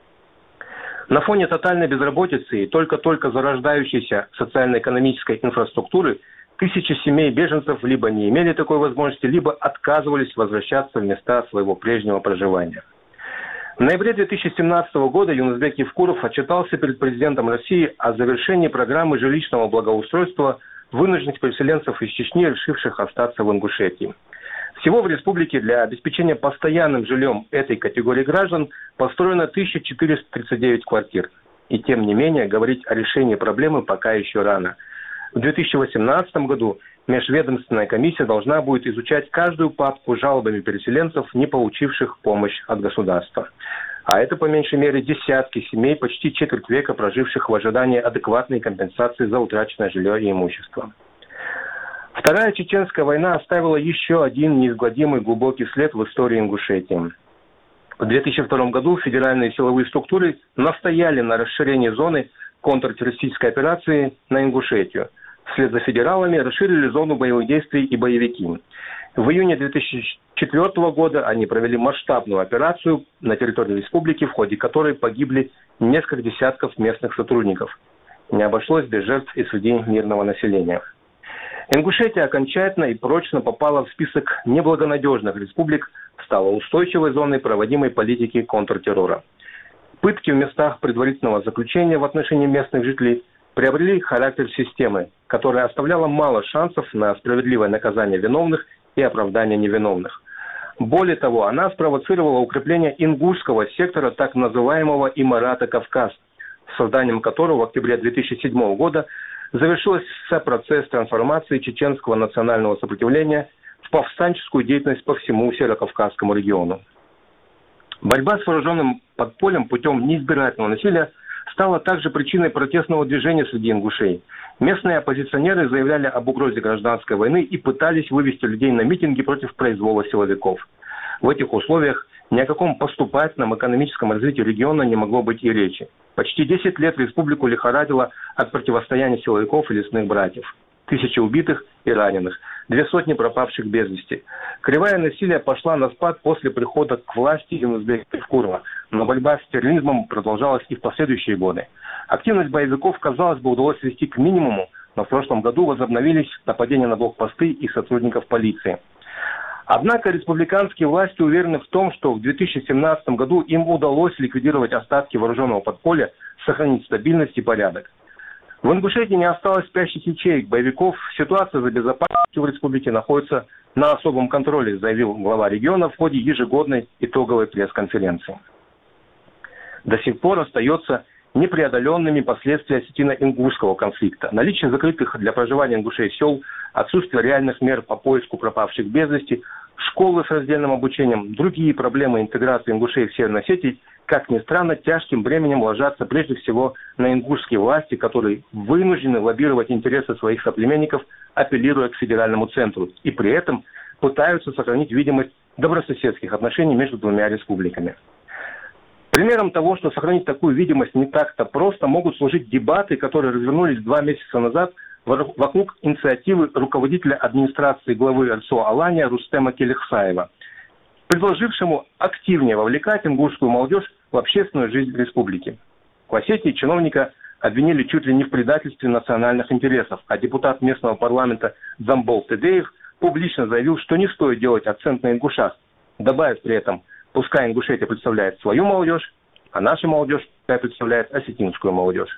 На фоне тотальной безработицы и только-только зарождающейся социально-экономической инфраструктуры тысячи семей беженцев либо не имели такой возможности, либо отказывались возвращаться в места своего прежнего проживания. В ноябре 2017 года Юнусбек Евкуров отчитался перед президентом России о завершении программы жилищного благоустройства вынужденных переселенцев из Чечни, решивших остаться в Ингушетии. Всего в республике для обеспечения постоянным жильем этой категории граждан построено 1439 квартир. И тем не менее, говорить о решении проблемы пока еще рано. В 2018 году межведомственная комиссия должна будет изучать каждую папку с жалобами переселенцев, не получивших помощь от государства. А это по меньшей мере десятки семей, почти четверть века проживших в ожидании адекватной компенсации за утраченное жилье и имущество. Вторая Чеченская война оставила еще один неизгладимый глубокий след в истории Ингушетии. В 2002 году федеральные силовые структуры настояли на расширении зоны контртеррористической операции на Ингушетию. Вслед за федералами расширили зону боевых действий и боевики. В июне 2004 года они провели масштабную операцию на территории республики, в ходе которой погибли несколько десятков местных сотрудников. Не обошлось без жертв и среди мирного населения. Ингушетия окончательно и прочно попала в список неблагонадежных республик, стала устойчивой зоной проводимой политики контртеррора. Пытки в местах предварительного заключения в отношении местных жителей приобрели характер системы, которая оставляла мало шансов на справедливое наказание виновных и оправдание невиновных. Более того, она спровоцировала укрепление ингушского сектора так называемого Имарата Кавказ, созданием которого в октябре 2007 года завершился процесс трансформации чеченского национального сопротивления в повстанческую деятельность по всему Северокавказскому региону. Борьба с вооруженным подпольем путем неизбирательного насилия стала также причиной протестного движения среди ингушей. Местные оппозиционеры заявляли об угрозе гражданской войны и пытались вывести людей на митинги против произвола силовиков. В этих условиях ни о каком поступательном экономическом развитии региона не могло быть и речи. Почти 10 лет республику лихорадило от противостояния силовиков и лесных братьев. 1000 убитых и раненых, 200 пропавших без вести. Кривая насилия пошла на спад после прихода к власти Юнусбека Евкурова, но борьба с терроризмом продолжалась и в последующие годы. Активность боевиков, казалось бы, удалось свести к минимуму, но в прошлом году возобновились нападения на блокпосты и сотрудников полиции. Однако республиканские власти уверены в том, что в 2017 году им удалось ликвидировать остатки вооруженного подполья, сохранить стабильность и порядок. В Ингушетии не осталось спящих ячеек боевиков. Ситуация за безопасностью в республике находится на особом контроле, заявил глава региона в ходе ежегодной итоговой пресс-конференции. До сих пор остается непреодоленными последствия осетино-ингушского конфликта. Наличие закрытых для проживания ингушей сел, отсутствие реальных мер по поиску пропавших без вести, школы с раздельным обучением, другие проблемы интеграции ингушей в Северной Осетии, как ни странно, тяжким бременем ложатся прежде всего на ингушские власти, которые вынуждены лоббировать интересы своих соплеменников, апеллируя к федеральному центру, и при этом пытаются сохранить видимость добрососедских отношений между двумя республиками. Примером того, что сохранить такую видимость не так-то просто, могут служить дебаты, которые развернулись 2 месяца назад вокруг инициативы руководителя администрации главы РСО Алания Рустема Келихсаева, предложившему активнее вовлекать ингушскую молодежь в общественную жизнь республики. В Осетии чиновника обвинили чуть ли не в предательстве национальных интересов, а депутат местного парламента Дзамбол Тедеев публично заявил, что не стоит делать акцент на ингушах, добавив при этом: пускай Ингушетия представляет свою молодежь, а наша молодежь представляет осетинскую молодежь.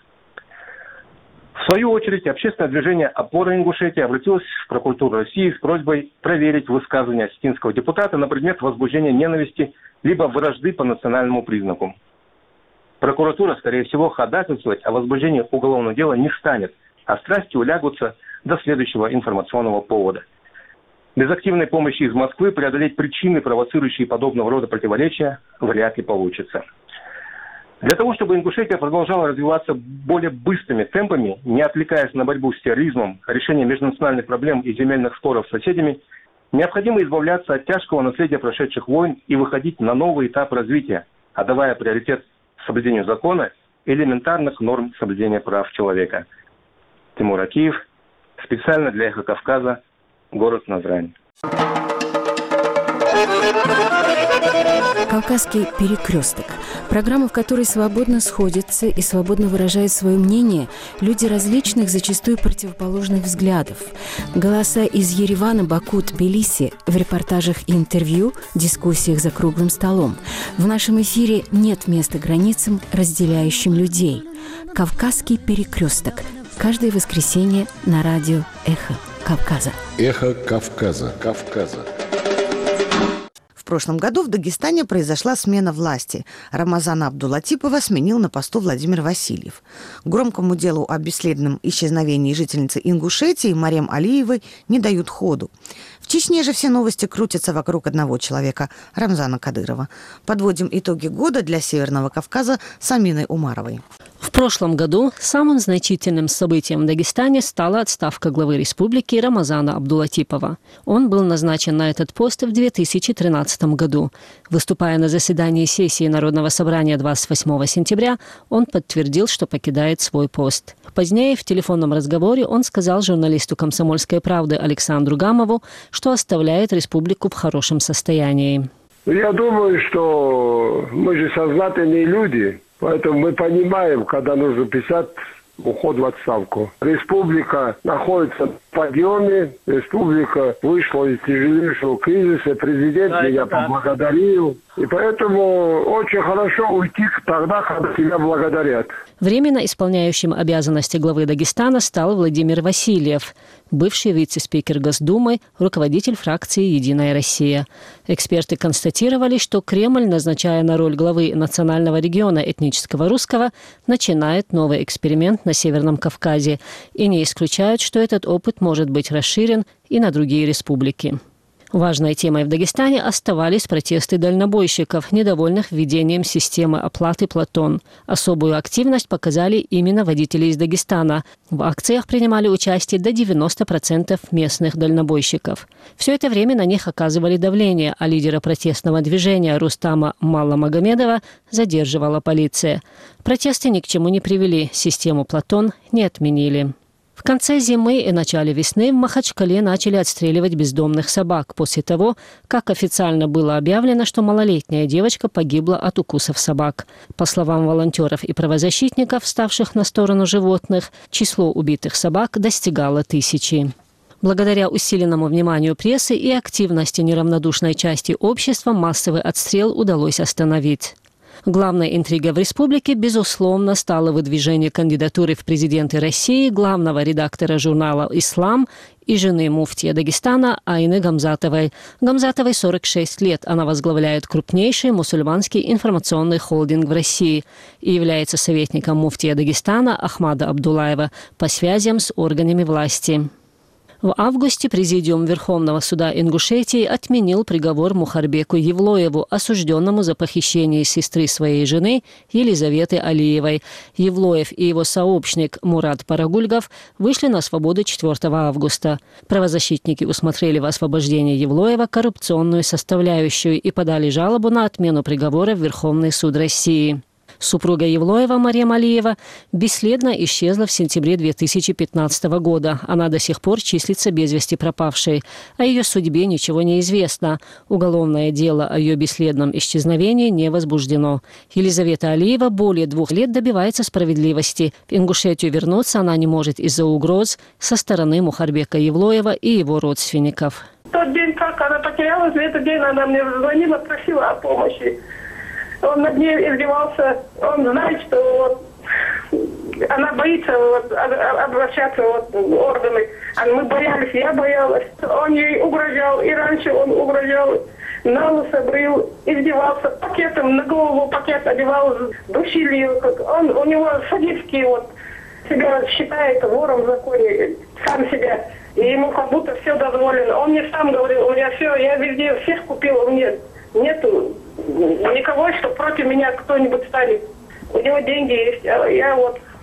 В свою очередь, общественное движение «Опора Ингушетии» обратилось в прокуратуру России с просьбой проверить высказывания осетинского депутата на предмет возбуждения ненависти либо вражды по национальному признаку. Прокуратура, скорее всего, ходатайствовать о возбуждении уголовного дела не станет, а страсти улягутся до следующего информационного повода. Без активной помощи из Москвы преодолеть причины, провоцирующие подобного рода противоречия, вряд ли получится. Для того, чтобы Ингушетия продолжала развиваться более быстрыми темпами, не отвлекаясь на борьбу с терроризмом, решение межнациональных проблем и земельных споров с соседями, необходимо избавляться от тяжкого наследия прошедших войн и выходить на новый этап развития, отдавая приоритет соблюдению закона и элементарных норм соблюдения прав человека. Тимур Акиев, специально для «Эхо Кавказа», город Назрань. «Кавказский перекресток» – программа, в которой свободно сходятся и свободно выражают свое мнение люди различных, зачастую противоположных взглядов. Голоса из Еревана, Баку, Тбилиси в репортажах и интервью, дискуссиях за круглым столом. В нашем эфире нет места границам, разделяющим людей. «Кавказский перекресток» – каждое воскресенье на радио «Эхо Кавказа». «Эхо Кавказа». Кавказа. В прошлом году в Дагестане произошла смена власти. Рамазана Абдулатипова сменил на посту Владимир Васильев. Громкому делу о бесследном исчезновении жительницы Ингушетии Марем Алиевой не дают ходу. В Чечне же все новости крутятся вокруг одного человека – Рамзана Кадырова. Подводим итоги года для Северного Кавказа с Аминой Умаровой. В прошлом году самым значительным событием в Дагестане стала отставка главы республики Рамазана Абдулатипова. Он был назначен на этот пост в 2013 году. Выступая на заседании сессии Народного собрания 28 сентября, он подтвердил, что покидает свой пост. Позднее в телефонном разговоре он сказал журналисту «Комсомольской правды» Александру Гамову, что оставляет республику в хорошем состоянии. Я думаю, что мы же сознательные люди. Поэтому мы понимаем, когда нужно писать уход в отставку. Республика находится в подъеме, республика вышла из тяжелейшего кризиса, президент меня поблагодарил. И поэтому очень хорошо уйти тогда, когда тебя благодарят. Временно исполняющим обязанности главы Дагестана стал Владимир Васильев, бывший вице-спикер Госдумы, руководитель фракции «Единая Россия». Эксперты констатировали, что Кремль, назначая на роль главы национального региона этнического русского, начинает новый эксперимент на Северном Кавказе и не исключают, что этот опыт может быть расширен и на другие республики. Важной темой в Дагестане оставались протесты дальнобойщиков, недовольных введением системы оплаты «Платон». Особую активность показали именно водители из Дагестана. В акциях принимали участие до 90% местных дальнобойщиков. Все это время на них оказывали давление, а лидера протестного движения Рустама Малламагомедова задерживала полиция. Протесты ни к чему не привели, систему «Платон» не отменили. В конце зимы и начале весны в Махачкале начали отстреливать бездомных собак после того, как официально было объявлено, что малолетняя девочка погибла от укусов собак. По словам волонтеров и правозащитников, вставших на сторону животных, число убитых собак достигало 1000. Благодаря усиленному вниманию прессы и активности неравнодушной части общества массовый отстрел удалось остановить. Главной интригой в республике, безусловно, стало выдвижение кандидатуры в президенты России главного редактора журнала «Ислам» и жены муфтия Дагестана Айны Гамзатовой. Гамзатовой 46 лет. Она возглавляет крупнейший мусульманский информационный холдинг в России и является советником муфтия Дагестана Ахмада Абдулаева по связям с органами власти. В августе Президиум Верховного суда Ингушетии отменил приговор Мухарбеку Евлоеву, осужденному за похищение сестры своей жены Елизаветы Алиевой. Евлоев и его сообщник Мурат Парагульгов вышли на свободу 4 августа. Правозащитники усмотрели в освобождении Евлоева коррупционную составляющую и подали жалобу на отмену приговора в Верховный суд России. Супруга Евлоева Марьям Алиева бесследно исчезла в сентябре 2015 года. Она до сих пор числится без вести пропавшей. О ее судьбе ничего не известно. Уголовное дело о ее бесследном исчезновении не возбуждено. Елизавета Алиева более 2 лет добивается справедливости. В Ингушетию вернуться она не может из-за угроз со стороны Мухарбека Евлоева и его родственников. В тот день, как она потерялась, в этот день она мне звонила, просила о помощи. Он над ней издевался, он знает, что она боится обращаться в органы. А мы боялись, я боялась. Он ей угрожал, и раньше он угрожал, на лысо брил, издевался, пакетом на голову пакет одевал, душили ее. У него садистский себя считает вором в законе, сам себя. И ему как будто все дозволено. Он мне сам говорил, у меня все, я везде всех купил, у меня нету никого, что против меня кто-нибудь станет. У него деньги есть, а я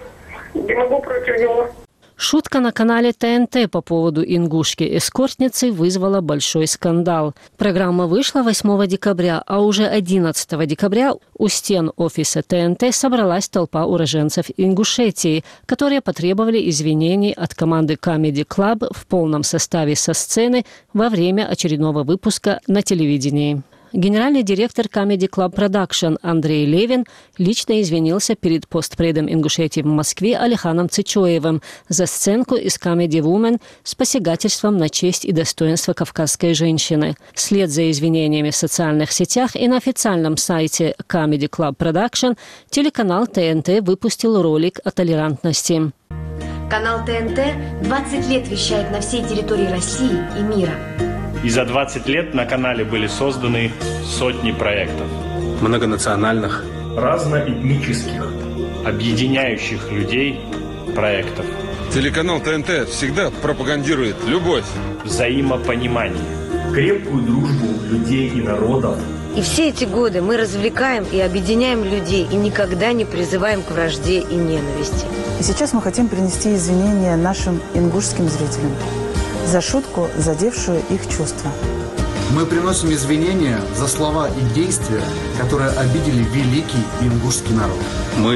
не могу против него. Шутка на канале ТНТ по поводу ингушки-эскортницы вызвала большой скандал. Программа вышла 8 декабря, а уже 11 декабря у стен офиса ТНТ собралась толпа уроженцев Ингушетии, которые потребовали извинений от команды Comedy Club в полном составе со сцены во время очередного выпуска на телевидении. Генеральный директор Comedy Club Production Андрей Левин лично извинился перед постпредом Ингушетии в Москве Алиханом Цичоевым за сценку из Comedy Woman с посягательством на честь и достоинство кавказской женщины. Вслед за извинениями в социальных сетях и на официальном сайте Comedy Club Production телеканал ТНТ выпустил ролик о толерантности. Канал ТНТ 20 лет вещает на всей территории России и мира. И за 20 лет на канале были созданы сотни проектов. Многонациональных, разноэтнических, объединяющих людей проектов. Телеканал ТНТ всегда пропагандирует любовь, взаимопонимание, крепкую дружбу людей и народов, И все эти годы мы развлекаем и объединяем людей и никогда не призываем к вражде и ненависти. И сейчас мы хотим принести извинения нашим ингушским зрителям за шутку, задевшую их чувства. Мы приносим извинения за слова и действия, которые обидели великий ингушский народ. Мы.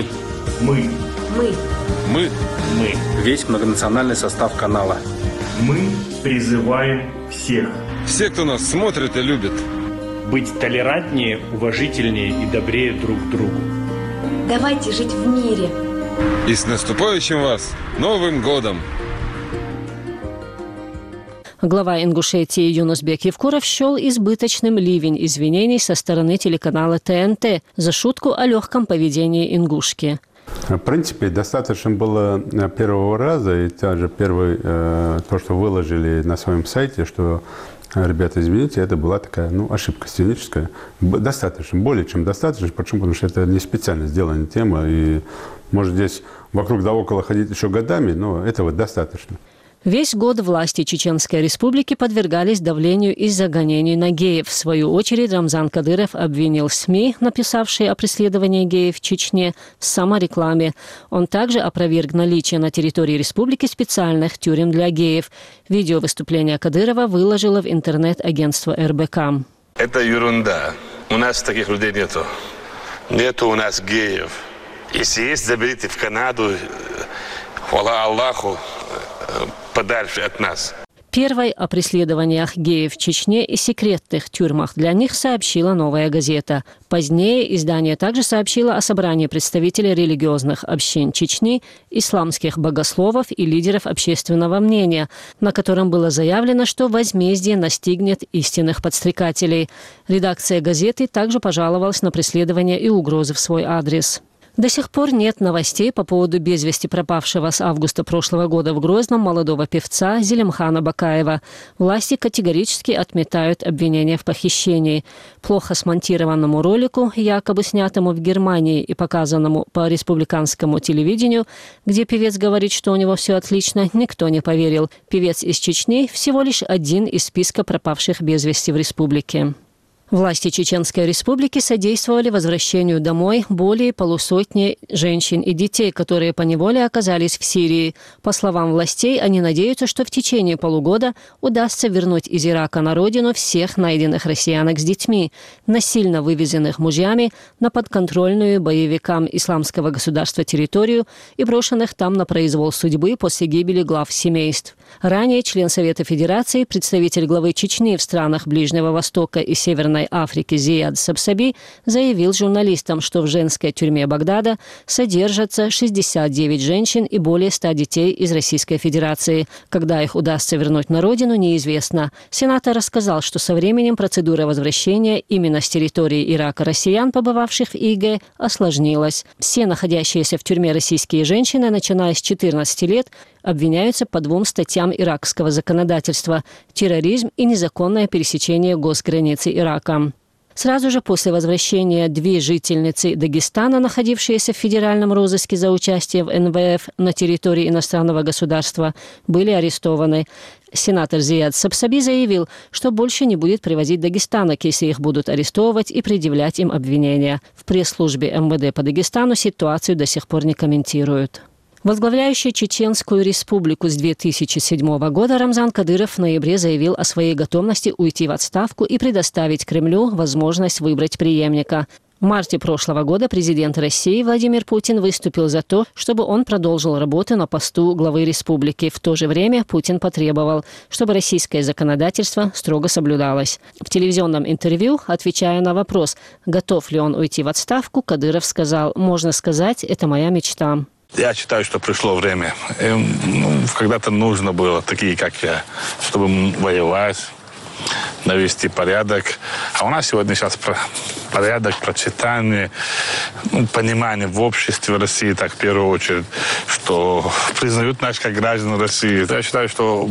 Весь многонациональный состав канала. Мы призываем всех. Все, кто нас смотрит и любит. Быть толерантнее, уважительнее и добрее друг к другу. Давайте жить в мире. И с наступающим вас Новым годом! Глава Ингушетии Юнусбек Евкуров счел избыточным ливень извинений со стороны телеканала ТНТ за шутку о легком поведении ингушки. В принципе, достаточно было первого раза, и также то, что выложили на своем сайте, что, ребята, извините, это была такая, ошибка сценическая. Достаточно, более чем достаточно. Почему? Потому что это не специально сделанная тема, и может здесь вокруг да около ходить еще годами, но этого достаточно. Весь год власти Чеченской Республики подвергались давлению из-за гонений на геев. В свою очередь Рамзан Кадыров обвинил СМИ, написавшие о преследовании геев в Чечне, в саморекламе. Он также опроверг наличие на территории республики специальных тюрем для геев. Видео выступления Кадырова выложило в интернет агентство РБК. Это ерунда. У нас таких людей нету. Нету у нас геев. Если есть, заберите в Канаду. Хвала Аллаху. Подальше от нас. Первой о преследованиях геев в Чечне и секретных тюрьмах для них сообщила «Новая газета». Позднее издание также сообщило о собрании представителей религиозных общин Чечни, исламских богословов и лидеров общественного мнения, на котором было заявлено, что возмездие настигнет истинных подстрекателей. Редакция газеты также пожаловалась на преследование и угрозы в свой адрес. До сих пор нет новостей по поводу без вести пропавшего с августа прошлого года в Грозном молодого певца Зелимхана Бакаева. Власти категорически отметают обвинения в похищении. Плохо смонтированному ролику, якобы снятому в Германии и показанному по республиканскому телевидению, где певец говорит, что у него все отлично, никто не поверил. Певец из Чечни всего лишь один из списка пропавших без вести в республике. Власти Чеченской Республики содействовали возвращению домой более полусотни женщин и детей, которые поневоле оказались в Сирии. По словам властей, они надеются, что в течение полугода удастся вернуть из Ирака на родину всех найденных россиянок с детьми, насильно вывезенных мужьями на подконтрольную боевикам Исламского государства территорию и брошенных там на произвол судьбы после гибели глав семейств. Ранее член Совета Федерации, представитель главы Чечни в странах Ближнего Востока и Северной Африки Зияд Сабсаби заявил журналистам, что в женской тюрьме Багдада содержатся 69 женщин и более 100 детей из Российской Федерации. Когда их удастся вернуть на родину, неизвестно. Сенатор рассказал, что со временем процедура возвращения именно с территории Ирака россиян, побывавших в ИГ, осложнилась. Все находящиеся в тюрьме российские женщины, начиная с 14 лет, обвиняются по 2 статьям иракского законодательства – терроризм и незаконное пересечение госграницы Ирака. Сразу же после возвращения 2 жительницы Дагестана, находившиеся в федеральном розыске за участие в НВФ на территории иностранного государства, были арестованы. Сенатор Зияд Сабсаби заявил, что больше не будет привозить дагестанок, если их будут арестовывать и предъявлять им обвинения. В пресс-службе МВД по Дагестану ситуацию до сих пор не комментируют. Возглавляющий Чеченскую Республику с 2007 года Рамзан Кадыров в ноябре заявил о своей готовности уйти в отставку и предоставить Кремлю возможность выбрать преемника. В марте прошлого года президент России Владимир Путин выступил за то, чтобы он продолжил работу на посту главы республики. В то же время Путин потребовал, чтобы российское законодательство строго соблюдалось. В телевизионном интервью, отвечая на вопрос, готов ли он уйти в отставку, Кадыров сказал: «Можно сказать, это моя мечта». Я считаю, что пришло время. Когда-то нужно было, такие как я, чтобы воевать, навести порядок. А у нас сегодня сейчас порядок, процветание, понимание в обществе России, так в первую очередь, что признают нас как граждан России. Я считаю, что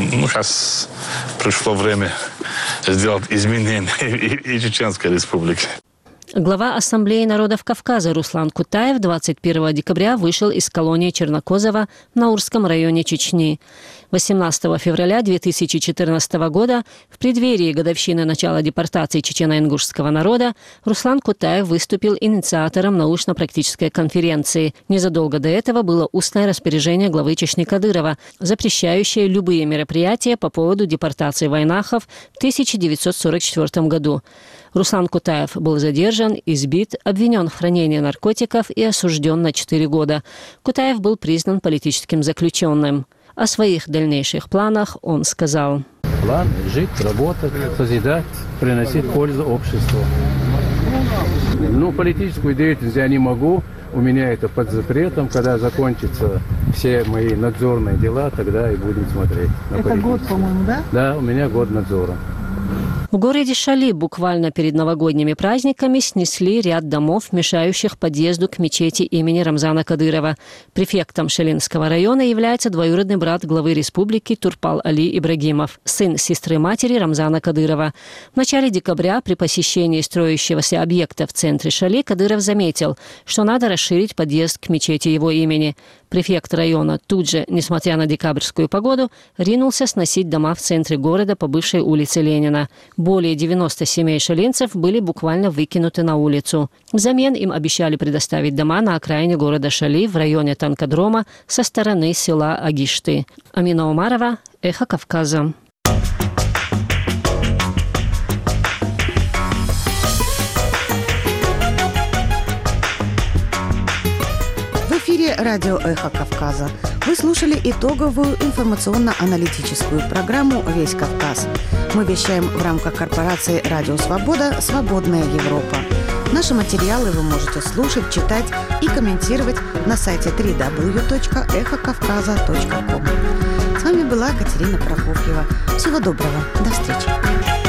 сейчас пришло время сделать изменения и Чеченской Республике. Глава Ассамблеи народов Кавказа Руслан Кутаев 21 декабря вышел из колонии Чернокозово в Наурском районе Чечни. 18 февраля 2014 года, в преддверии годовщины начала депортации чечено-ингушского народа, Руслан Кутаев выступил инициатором научно-практической конференции. Незадолго до этого было устное распоряжение главы Чечни Кадырова, запрещающее любые мероприятия по поводу депортации вайнахов в 1944 году. Руслан Кутаев был задержан, избит, обвинен в хранении наркотиков и осужден на 4 года. Кутаев был признан политическим заключенным. О своих дальнейших планах он сказал: «План – жить, работать, созидать, приносить пользу обществу. Политическую деятельность я не могу. У меня это под запретом. Когда закончатся все мои надзорные дела, тогда и будем смотреть на политику». Это год, по-моему, да? Да, у меня год надзора. В городе Шали буквально перед новогодними праздниками снесли ряд домов, мешающих подъезду к мечети имени Рамзана Кадырова. Префектом Шалинского района является двоюродный брат главы республики Турпал Али Ибрагимов, сын сестры-матери Рамзана Кадырова. В начале декабря при посещении строящегося объекта в центре Шали Кадыров заметил, что надо расширить подъезд к мечети его имени. Префект района тут же, несмотря на декабрьскую погоду, ринулся сносить дома в центре города по бывшей улице Ленина. Более 90 семей шалинцев были буквально выкинуты на улицу. Взамен им обещали предоставить дома на окраине города Шали в районе танкодрома со стороны села Агишты. Амина Умарова, Эхо Кавказа. В эфире радио «Эхо Кавказа». Вы слушали итоговую информационно-аналитическую программу «Весь Кавказ». Мы вещаем в рамках корпорации «Радио Свобода. Свободная Европа». Наши материалы вы можете слушать, читать и комментировать на сайте www.эхокавказа.ком. С вами была Катерина Прокофьева. Всего доброго. До встречи.